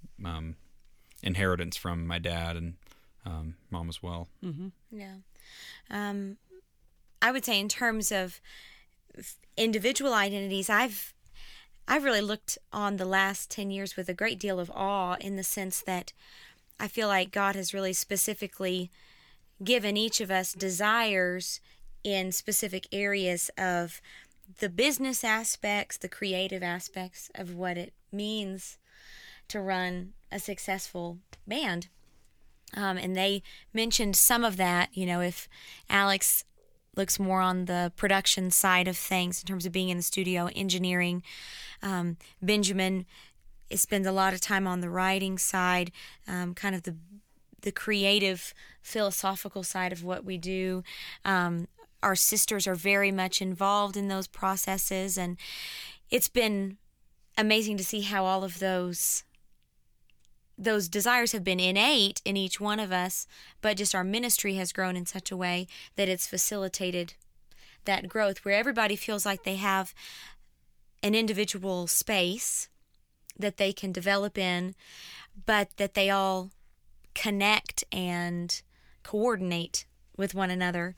inheritance from my dad and mom as well. Mm-hmm. Yeah, I would say in terms of individual identities, I've really looked on the last 10 years with a great deal of awe, in the sense that I feel like God has really specifically given each of us desires in specific areas of the business aspects, the creative aspects of what it means to run a successful band. And they mentioned some of that, if Alex looks more on the production side of things in terms of being in the studio, engineering. Benjamin spends a lot of time on the writing side, kind of the creative, philosophical side of what we do. Our sisters are very much involved in those processes, and it's been amazing to see how all of those desires have been innate in each one of us, but just our ministry has grown in such a way that it's facilitated that growth, where everybody feels like they have an individual space that they can develop in, but that they all connect and coordinate with one another.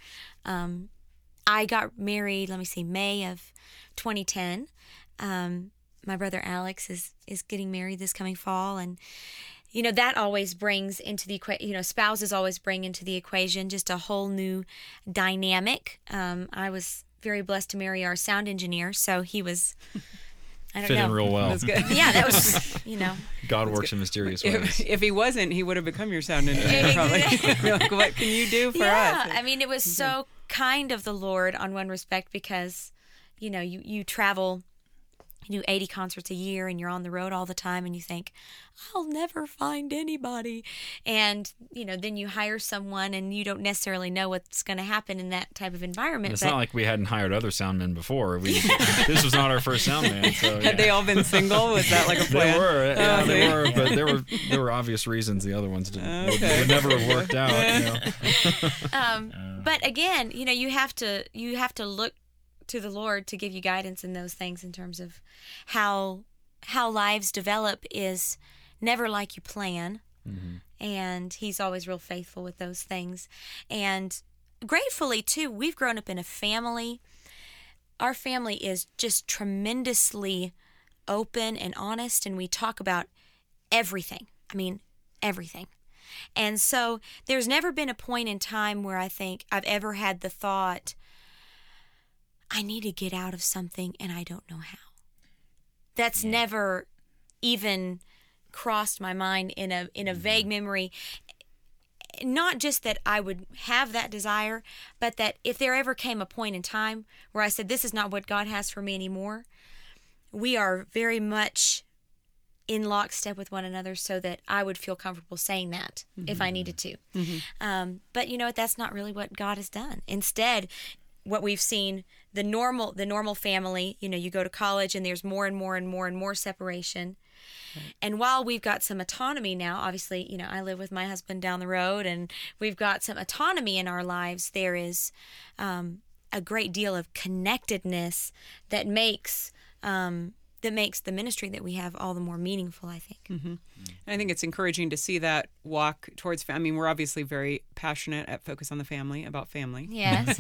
I got married, May of 2010. My brother Alex is getting married this coming fall, and that always brings into the equation, spouses always bring into the equation just a whole new dynamic. I was very blessed to marry our sound engineer, so he was, I don't Fit know. in real well. That's good. Yeah, that was, God works in mysterious ways. If he wasn't, he would have become your sound engineer, probably. You're like, what can you do for us? Yeah, I mean, it was so kind of the Lord on one respect, because, you travel, you do 80 concerts a year, and you're on the road all the time, and you think, I'll never find anybody. And, then you hire someone, and you don't necessarily know what's going to happen in that type of environment. It's not like we hadn't hired other soundmen before. This was not our first soundman. So, Had they all been single? Was that like a plan? They were, they see. were, but there were obvious reasons the other ones would never have worked out. But again, you have to look to the Lord to give you guidance in those things, in terms of how lives develop is never like you plan. Mm-hmm. And He's always real faithful with those things. And gratefully, too, we've grown up in a family. Our family is just tremendously open and honest, and we talk about everything. I mean, everything. And so there's never been a point in time where I think I've ever had the thought, I need to get out of something and I don't know how. That's never even crossed my mind in a vague memory. Not just that I would have that desire, but that if there ever came a point in time where I said, this is not what God has for me anymore, we are very much in lockstep with one another, so that I would feel comfortable saying that if I needed to. Mm-hmm. But you know what? That's not really what God has done. Instead, what we've seen, the normal family, you go to college and there's more and more and more and more separation. And while we've got some autonomy now, obviously, I live with my husband down the road and we've got some autonomy in our lives, there is a great deal of connectedness that makes the ministry that we have all the more meaningful, I think. Mm-hmm. And I think it's encouraging to see that walk towards family. I mean, we're obviously very passionate at Focus on the Family about family. Yes.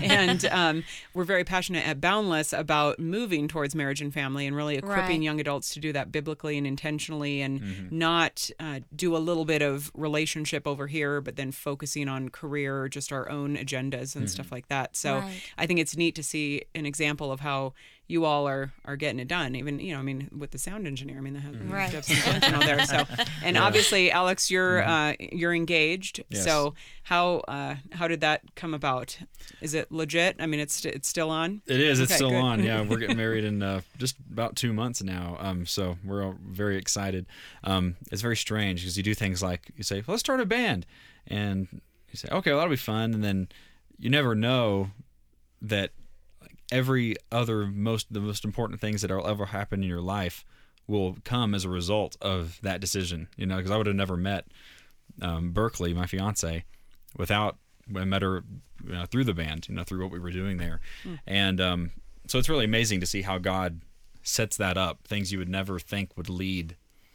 And we're very passionate at Boundless about moving towards marriage and family and really equipping Right. young adults to do that biblically and intentionally and not do a little bit of relationship over here, but then focusing on career or just our own agendas and stuff like that. So Right. I think it's neat to see an example of how you all are getting it done. Even, with the sound engineer, Right. have some intentional there. So, and obviously, Alex, you're engaged. Yes. So how did that come about? Is it legit? I mean, it's still on. It is. It's Okay, still good. on. Yeah, we're getting married in just about 2 months now. So we're all very excited. It's very strange because you do things like you say, "Let's start a band," and you say, "Okay, well, that'll be fun," and then you never know that every other the most important things that will ever happen in your life will come as a result of that decision. Because I would have never met Berkeley, my fiance, without I met her through the band, through what we were doing there. And so it's really amazing to see how God sets that up, things you would never think would lead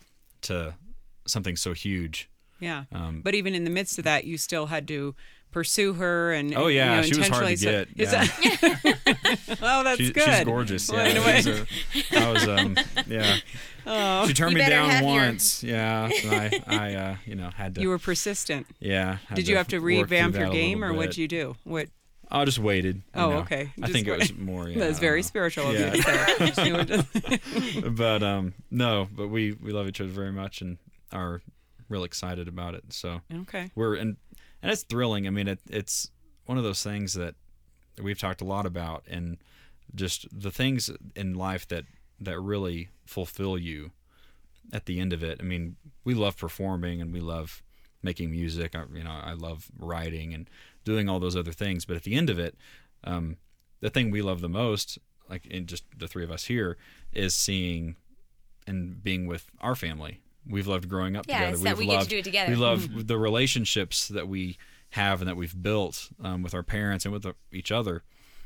to something so huge. Yeah. But even in the midst of that, you still had to pursue her and Oh yeah, she was hard to intentionally. get. Is Yeah. that- oh, that's good. She's gorgeous. Well, Yeah, anyway. I was yeah. Oh, She turned You me better down have your- once. Yeah, and I had to. you were persistent. Yeah. had Did you have to work through revamp that your a game, little or what'd bit. you do? What? I just waited. you Oh, know. okay. I Just think it wait. was more. Yeah, That's I very don't know. spiritual of Yeah. you to say. You were just- But no, but we love each other very much and are real excited about it. So Okay. and it's thrilling. I mean, it's one of those things that we've talked a lot about, and just the things in life that really fulfill you at the end of it. I mean, we love performing and we love making music. I love writing and doing all those other things. But at the end of it, the thing we love the most, like in just the three of us here, is seeing and being with our family. We've loved growing up Yeah, together. it's that we get to do it together. We love the relationships that we have and that we've built with our parents and with each other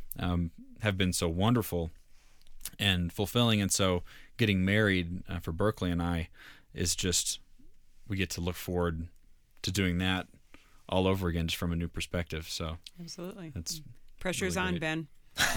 have been so wonderful and fulfilling. And so getting married for Berkeley and I is just, we get to look forward to doing that all over again, just from a new perspective. So Absolutely. it's Pressure's really on, great. Ben.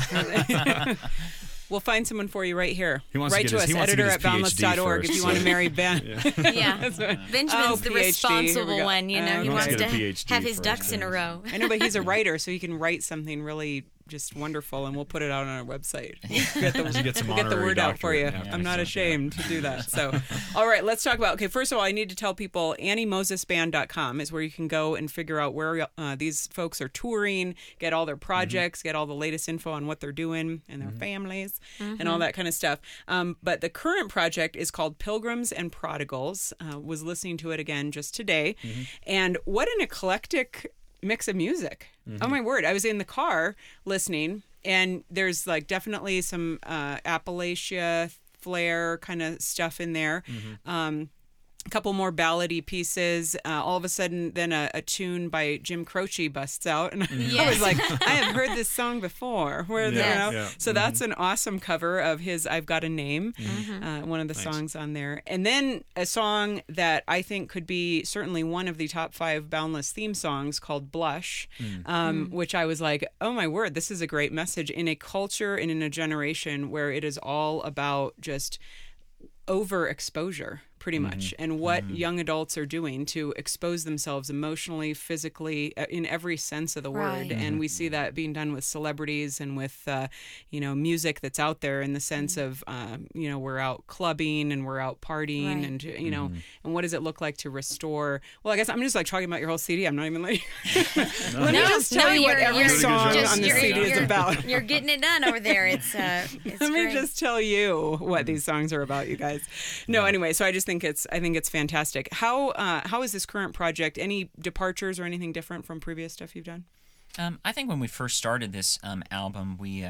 We'll find someone for you right here. He wants to Write get to his- us, he wants to get editor his at boundless.org if PhD you want to first, marry Ben. Yeah. Benjamin's Oh, the PhD. Here we responsible go. one, He He wants wants to to get a PhD have his first, ducks in a yes. row. I know, but he's a writer, so he can write something really just wonderful, and we'll put it out on our website. You get some We'll get the honorary word out for you. doctorate after I'm not so, ashamed to do that. So, all right, let's talk about. Okay, first of all, I need to tell people AnnieMosesBand.com is where you can go and figure out where these folks are touring, get all their projects, get all the latest info on what they're doing and their families, and all that kind of stuff. But the current project is called Pilgrims and Prodigals. Was listening to it again just today, and what an eclectic mix of music. Oh my word. I was in the car listening, and there's like definitely some Appalachia flair kind of stuff in there. A couple more ballady pieces. All of a sudden, then a tune by Jim Croce busts out, and I was Yes. like, I have heard this song before. Where Yes. Yeah. So that's an awesome cover of his "I've Got a Name," one of the Thanks. songs on there, and then a song that I think could be certainly one of the top 5 Boundless theme songs called "Blush," which I was like, oh my word, this is a great message in a culture and in a generation where it is all about just overexposure pretty much, and what young adults are doing to expose themselves emotionally, physically, in every sense of the word. Right. And we see that being done with celebrities and with music that's out there, in the sense of we're out clubbing and we're out partying, Right. and and what does it look like to restore? Well, I guess I'm just like talking about your whole CD. I'm not even like let me just tell you what every song on the CD is about. You're getting it done over there. It's Let me great. just tell you what these songs are about, you guys. No, anyway, so I think it's fantastic. How is this current project? Any departures or anything different from previous stuff you've done? I think when we first started this album, we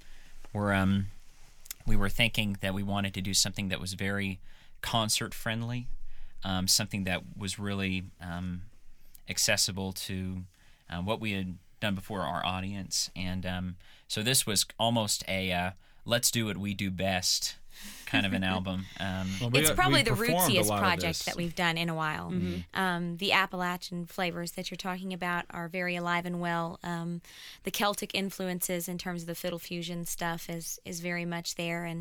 were thinking that we wanted to do something that was very concert friendly, something that was really accessible to what we had done before our audience, and so this was almost a let's do what we do best kind of an album. It's probably the performed a rootsiest lot of project this. that we've done in a while. The Appalachian flavors that you're talking about are very alive and well. The Celtic influences in terms of the fiddle fusion stuff is very much there. And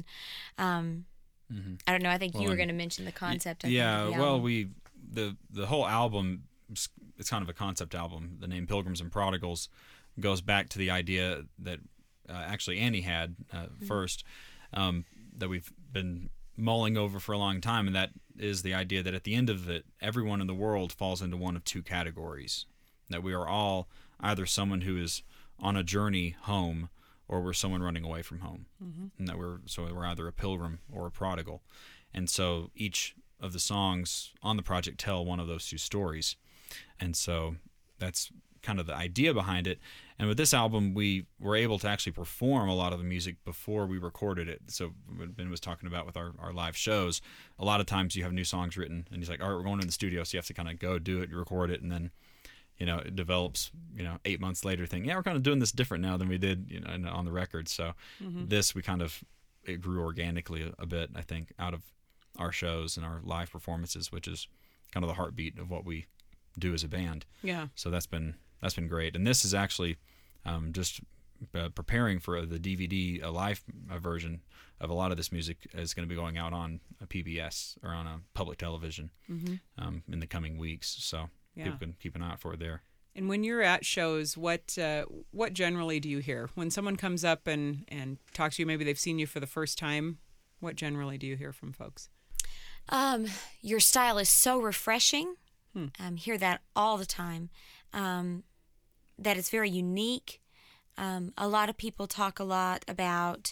I don't know, I think you were going to mention the concept. I think, of the well, album. the whole album, it's kind of a concept album. The name Pilgrims and Prodigals goes back to the idea that actually Annie had first, that we've been mulling over for a long time, and that is the idea that at the end of it, everyone in the world falls into one of two categories. That we are all either someone who is on a journey home, or we're someone running away from home, and that we're either a pilgrim or a prodigal. And so each of the songs on the project tell one of those two stories, and so that's kind of the idea behind it. And with this album, we were able to actually perform a lot of the music before we recorded it. So what Ben was talking about with our live shows, a lot of times you have new songs written, and he's like, all right, we're going in the studio, so you have to kind of go do it, you record it, and then, it develops, 8 months later, think, yeah, we're kind of doing this different now than we did, on the record. So this, it grew organically a bit, I think, out of our shows and our live performances, which is kind of the heartbeat of what we do as a band. Yeah. So that's been great. And this is actually just preparing for the DVD, a live version of a lot of this music is going to be going out on a PBS or on a public television in the coming weeks. So people can keep an eye out for it there. And when you're at shows, what generally do you hear? When someone comes up and talks to you, maybe they've seen you for the first time, what generally do you hear from folks? Your style is so refreshing. Hear that all the time. That it's very unique. A lot of people talk a lot about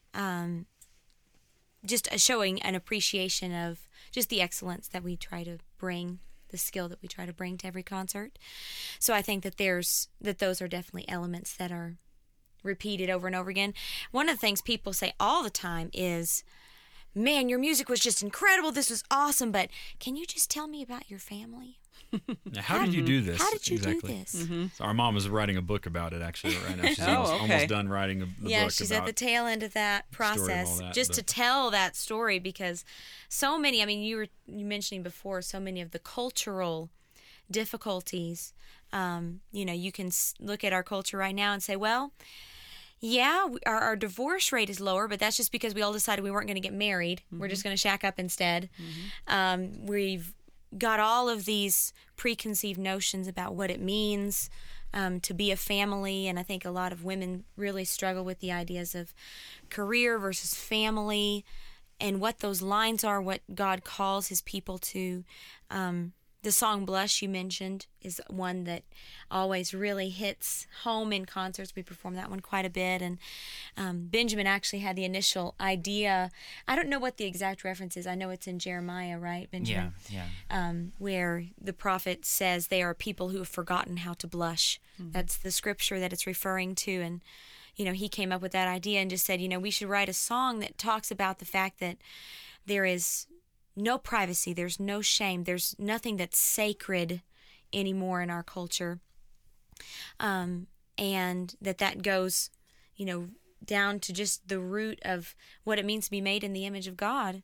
just showing an appreciation of just the excellence that we try to bring, the skill that we try to bring to every concert. So I think that those are definitely elements that are repeated over and over again. One of the things people say all the time is, man, your music was just incredible. This was awesome, but can you just tell me about your family? Now, how did you do this? How did you exactly? do this? So our mom is writing a book about it actually right now. She's almost done writing the book. Yeah, she's at the tail end of that process, to tell that story, because so many. I mean, you mentioning before so many of the cultural difficulties. You can look at our culture right now and say, well, yeah, our divorce rate is lower, but that's just because we all decided we weren't going to get married. We're just going to shack up instead. We've got all of these preconceived notions about what it means to be a family, and I think a lot of women really struggle with the ideas of career versus family and what those lines are, what God calls his people to. The song Blush you mentioned is one that always really hits home in concerts. We perform that one quite a bit. And Benjamin actually had the initial idea. I don't know what the exact reference is. I know it's in Jeremiah, right, Benjamin? Yeah. Where the prophet says they are people who have forgotten how to blush. That's the scripture that it's referring to. And, he came up with that idea and just said, we should write a song that talks about the fact that there is no privacy, there's no shame, there's nothing that's sacred anymore in our culture, and that goes, down to just the root of what it means to be made in the image of God,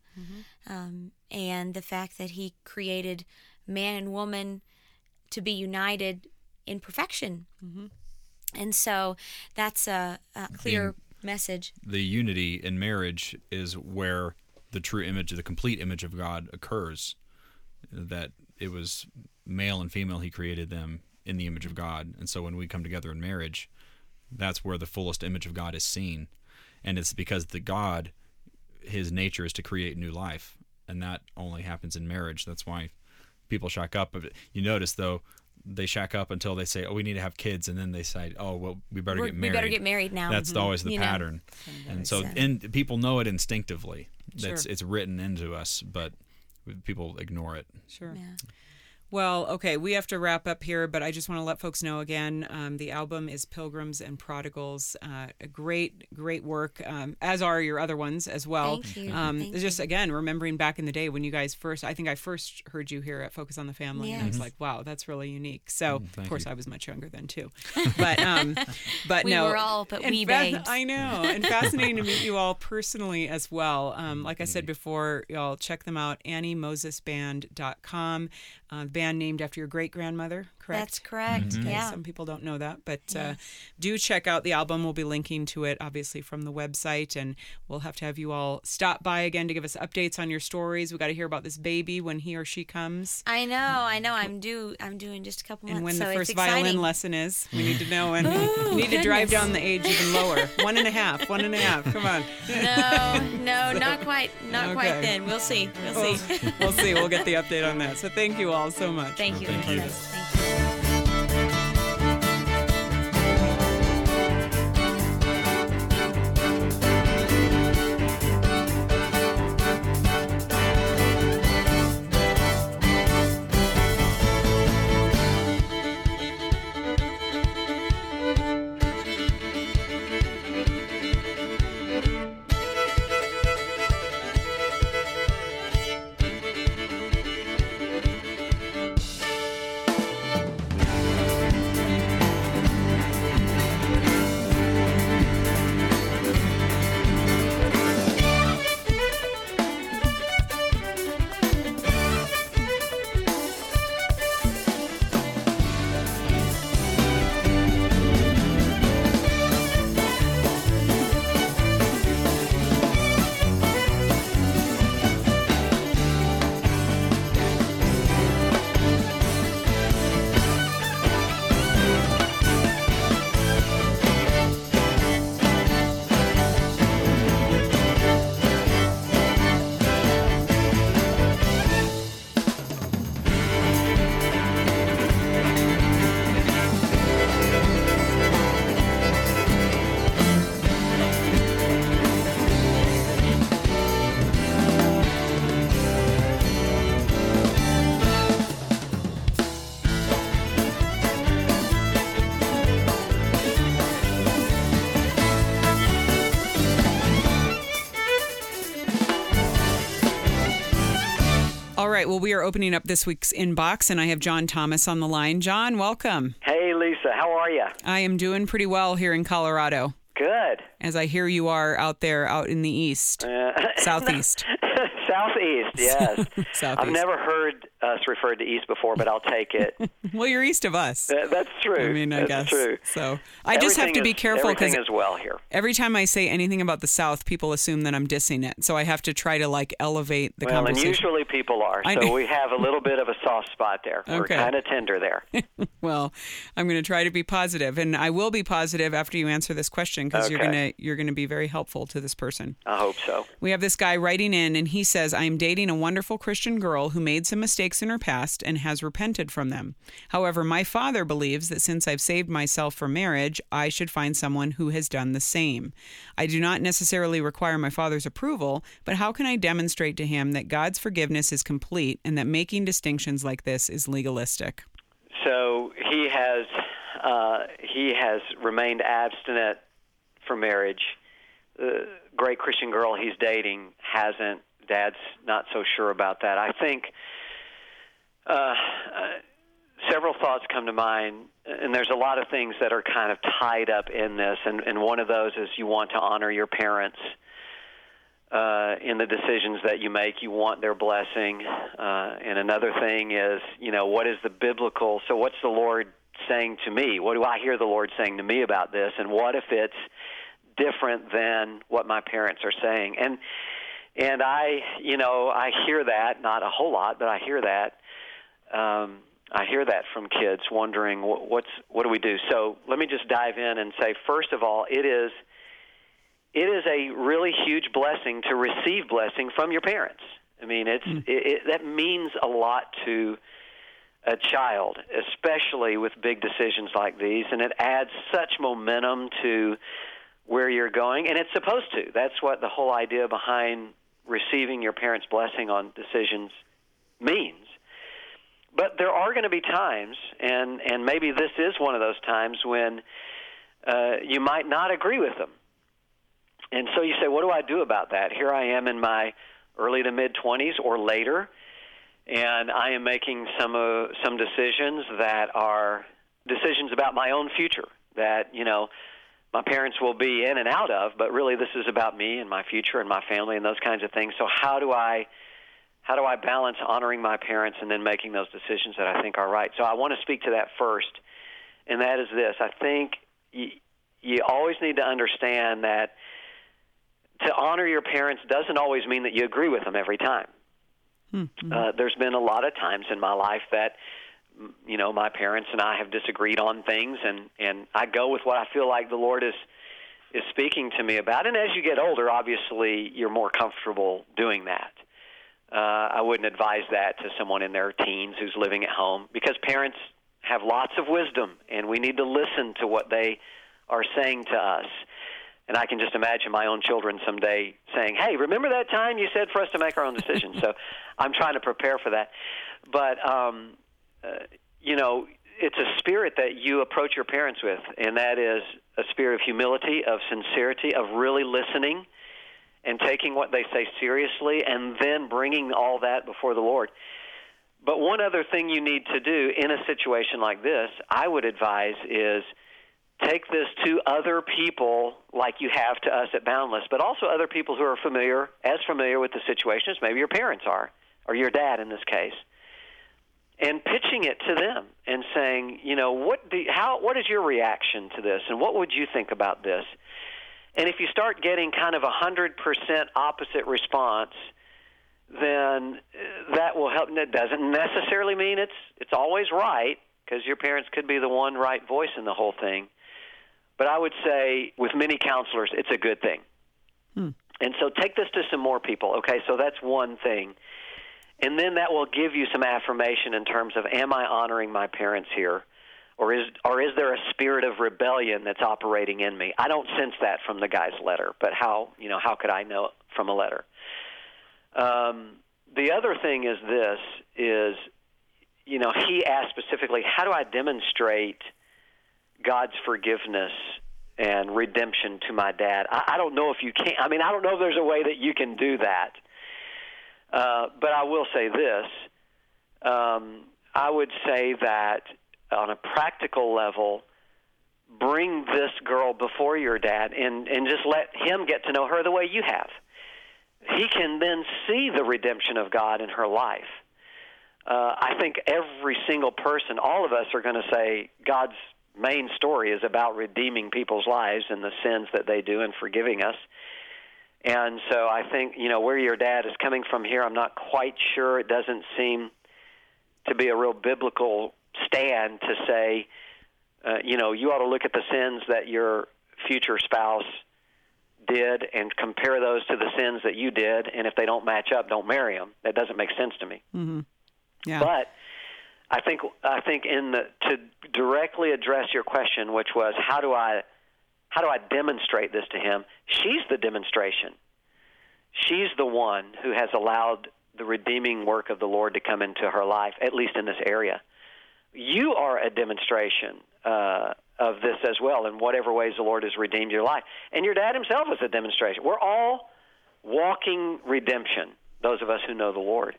and the fact that he created man and woman to be united in perfection. And so that's a clear message. The unity in marriage is where the true image, the complete image of God occurs, that it was male and female, he created them in the image of God. And so when we come together in marriage, that's where the fullest image of God is seen. And it's because God, his nature is to create new life. And that only happens in marriage. That's why people shack up. You notice, though, they shack up until they say, oh, we need to have kids. And then they say, oh, well, we better get married. We better get married now. That's always the pattern. And so people know it instinctively. It's written into us, but people ignore it. Sure. Yeah. Well, okay, we have to wrap up here, but I just want to let folks know again, the album is Pilgrims and Prodigals. A great work, as are your other ones as well. Thank you. Just again, remembering back in the day when you guys I think I first heard you here at Focus on the Family, and I was like, wow, that's really unique. So, of course, I was much younger then too. But We no, were all but wee babes. I know, and fascinating to meet you all personally as well. Like I said before, y'all check them out, AnnieMosesBand.com. Band named after your great-grandmother, correct? That's correct. Okay, Yeah. some people don't know that, but do check out the album. We'll be linking to it, obviously, from the website, and we'll have to have you all stop by again to give us updates on your stories. We got to hear about this baby when he or she comes, I know. I'm due in just a couple months. and when so the it's first exciting. violin lesson is. We need to know, and you need to drive goodness. down the age even lower. 1.5. Come on. No, not quite Okay. then. We'll see. We'll see. We'll see. We'll get the update on that. So thank you all so much. Thank you. Thank you. Nicholas. Thank you. All right. Well, we are opening up this week's inbox, and I have John Thomas on the line. John, welcome. Hey, Lisa. How are you? I am doing pretty well here in Colorado, Good. as I hear you are out in the east, southeast. Southeast, yes. Southeast. I've never heard us referred to East before, but I'll take it. Well, you're east of us. That's true. I mean, I That's guess. true. So I just have to be careful Everything because is well here. every time I say anything about the South, people assume that I'm dissing it. So I have to try to elevate the Well, and conversation. usually people are, I so know. we have a little bit of a soft spot there. We're Okay. kind of tender there. Well, I'm going to try to be positive, and I will be positive after you answer this question because Okay. you're gonna be very helpful to this person. I hope so. We have this guy writing in, and he says, I am dating a wonderful Christian girl who made some mistakes in her past and has repented from them. However, my father believes that since I've saved myself for marriage, I should find someone who has done the same. I do not necessarily require my father's approval, but how can I demonstrate to him that God's forgiveness is complete and that making distinctions like this is legalistic? So he has remained abstinent for marriage. The great Christian girl he's dating hasn't. Dad's not so sure about that. I think several thoughts come to mind, and there's a lot of things that are kind of tied up in this, and one of those is you want to honor your parents in the decisions that you make. You want their blessing. And another thing is, what is the biblical, so what's the Lord saying to me? What do I hear the Lord saying to me about this? And what if it's different than what my parents are saying? And I hear that, not a whole lot, but I hear that. I hear that from kids wondering what do we do? So let me just dive in and say, first of all, it is a really huge blessing to receive blessing from your parents. I mean, that means a lot to a child, especially with big decisions like these, and it adds such momentum to where you're going, and it's supposed to. That's what the whole idea behind receiving your parents' blessing on decisions means. But there are going to be times, and maybe this is one of those times, when you might not agree with them. And so you say, what do I do about that? Here I am in my early to mid-20s or later, and I am making some decisions that are decisions about my own future that, my parents will be in and out of, but really this is about me and my future and my family and those kinds of things. So how do I balance honoring my parents and then making those decisions that I think are right? So I want to speak to that first, and that is this. I think you always need to understand that to honor your parents doesn't always mean that you agree with them every time. There's been a lot of times in my life that, my parents and I have disagreed on things, and I go with what I feel like the Lord is speaking to me about. And as you get older, obviously, you're more comfortable doing that. I wouldn't advise that to someone in their teens who's living at home, because parents have lots of wisdom, and we need to listen to what they are saying to us. And I can just imagine my own children someday saying, hey, remember that time you said for us to make our own decisions? So I'm trying to prepare for that. But, it's a spirit that you approach your parents with, and that is a spirit of humility, of sincerity, of really listening and taking what they say seriously, and then bringing all that before the Lord. But one other thing you need to do in a situation like this, I would advise, is take this to other people like you have to us at Boundless, but also other people who are familiar with the situation as maybe your parents are, or your dad in this case, and pitching it to them and saying, what is your reaction to this, and what would you think about this? And if you start getting kind of 100% opposite response, then that will help. And it doesn't necessarily mean it's always right, because your parents could be the one right voice in the whole thing. But I would say with many counselors, it's a good thing. And so take this to some more people. Okay, so that's one thing. And then that will give you some affirmation in terms of, am I honoring my parents here? Or is there a spirit of rebellion that's operating in me? I don't sense that from the guy's letter, but how could I know from a letter? The other thing is this, he asked specifically, how do I demonstrate God's forgiveness and redemption to my dad? I don't know if you can. I don't know if there's a way that you can do that. But I will say this. I would say that on a practical level, bring this girl before your dad and just let him get to know her the way you have. He can then see the redemption of God in her life. I think every single person, all of us are going to say God's main story is about redeeming people's lives and the sins that they do and forgiving us. And so I think, where your dad is coming from here, I'm not quite sure. It doesn't seem to be a real biblical stand to say, you ought to look at the sins that your future spouse did and compare those to the sins that you did, and if they don't match up, don't marry them. That doesn't make sense to me. Mm-hmm. Yeah. But I think to directly address your question, which was how do I demonstrate this to him? She's the demonstration. She's the one who has allowed the redeeming work of the Lord to come into her life, at least in this area. You are a demonstration of this as well, in whatever ways the Lord has redeemed your life. And your dad himself is a demonstration. We're all walking redemption, those of us who know the Lord.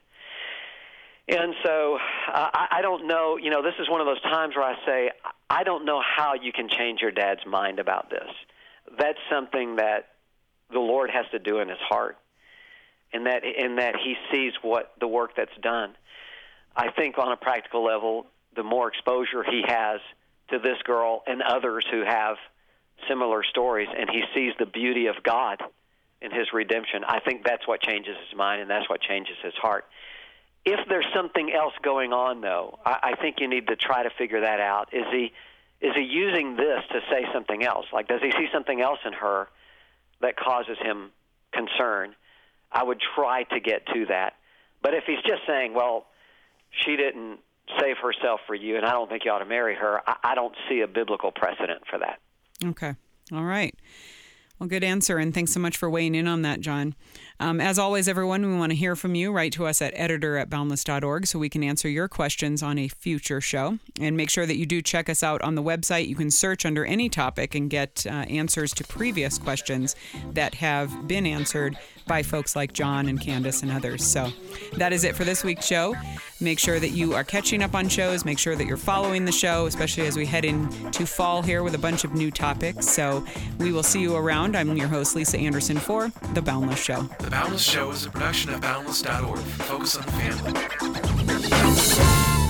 And so I don't know, this is one of those times where I say, I don't know how you can change your dad's mind about this. That's something that the Lord has to do in his heart, and that he sees what the work that's done. I think on a practical level, the more exposure he has to this girl and others who have similar stories, and he sees the beauty of God in his redemption, I think that's what changes his mind, and that's what changes his heart. If there's something else going on, though, I think you need to try to figure that out. Is he using this to say something else? Like, does he see something else in her that causes him concern? I would try to get to that. But if he's just saying, well, she didn't save herself for you, and I don't think you ought to marry her, I don't see a biblical precedent for that. Okay. All right. Well, good answer, and thanks so much for weighing in on that, John. As always, everyone, we want to hear from you. Write to us at editor@boundless.org so we can answer your questions on a future show. And make sure that you do check us out on the website. You can search under any topic and get answers to previous questions that have been answered by folks like John and Candace and others. So that is it for this week's show. Make sure that you are catching up on shows. Make sure that you're following the show, especially as we head into fall here with a bunch of new topics. So we will see you around. I'm your host, Lisa Anderson, for The Boundless Show. The Boundless Show is a production of Boundless.org. Focus on the family.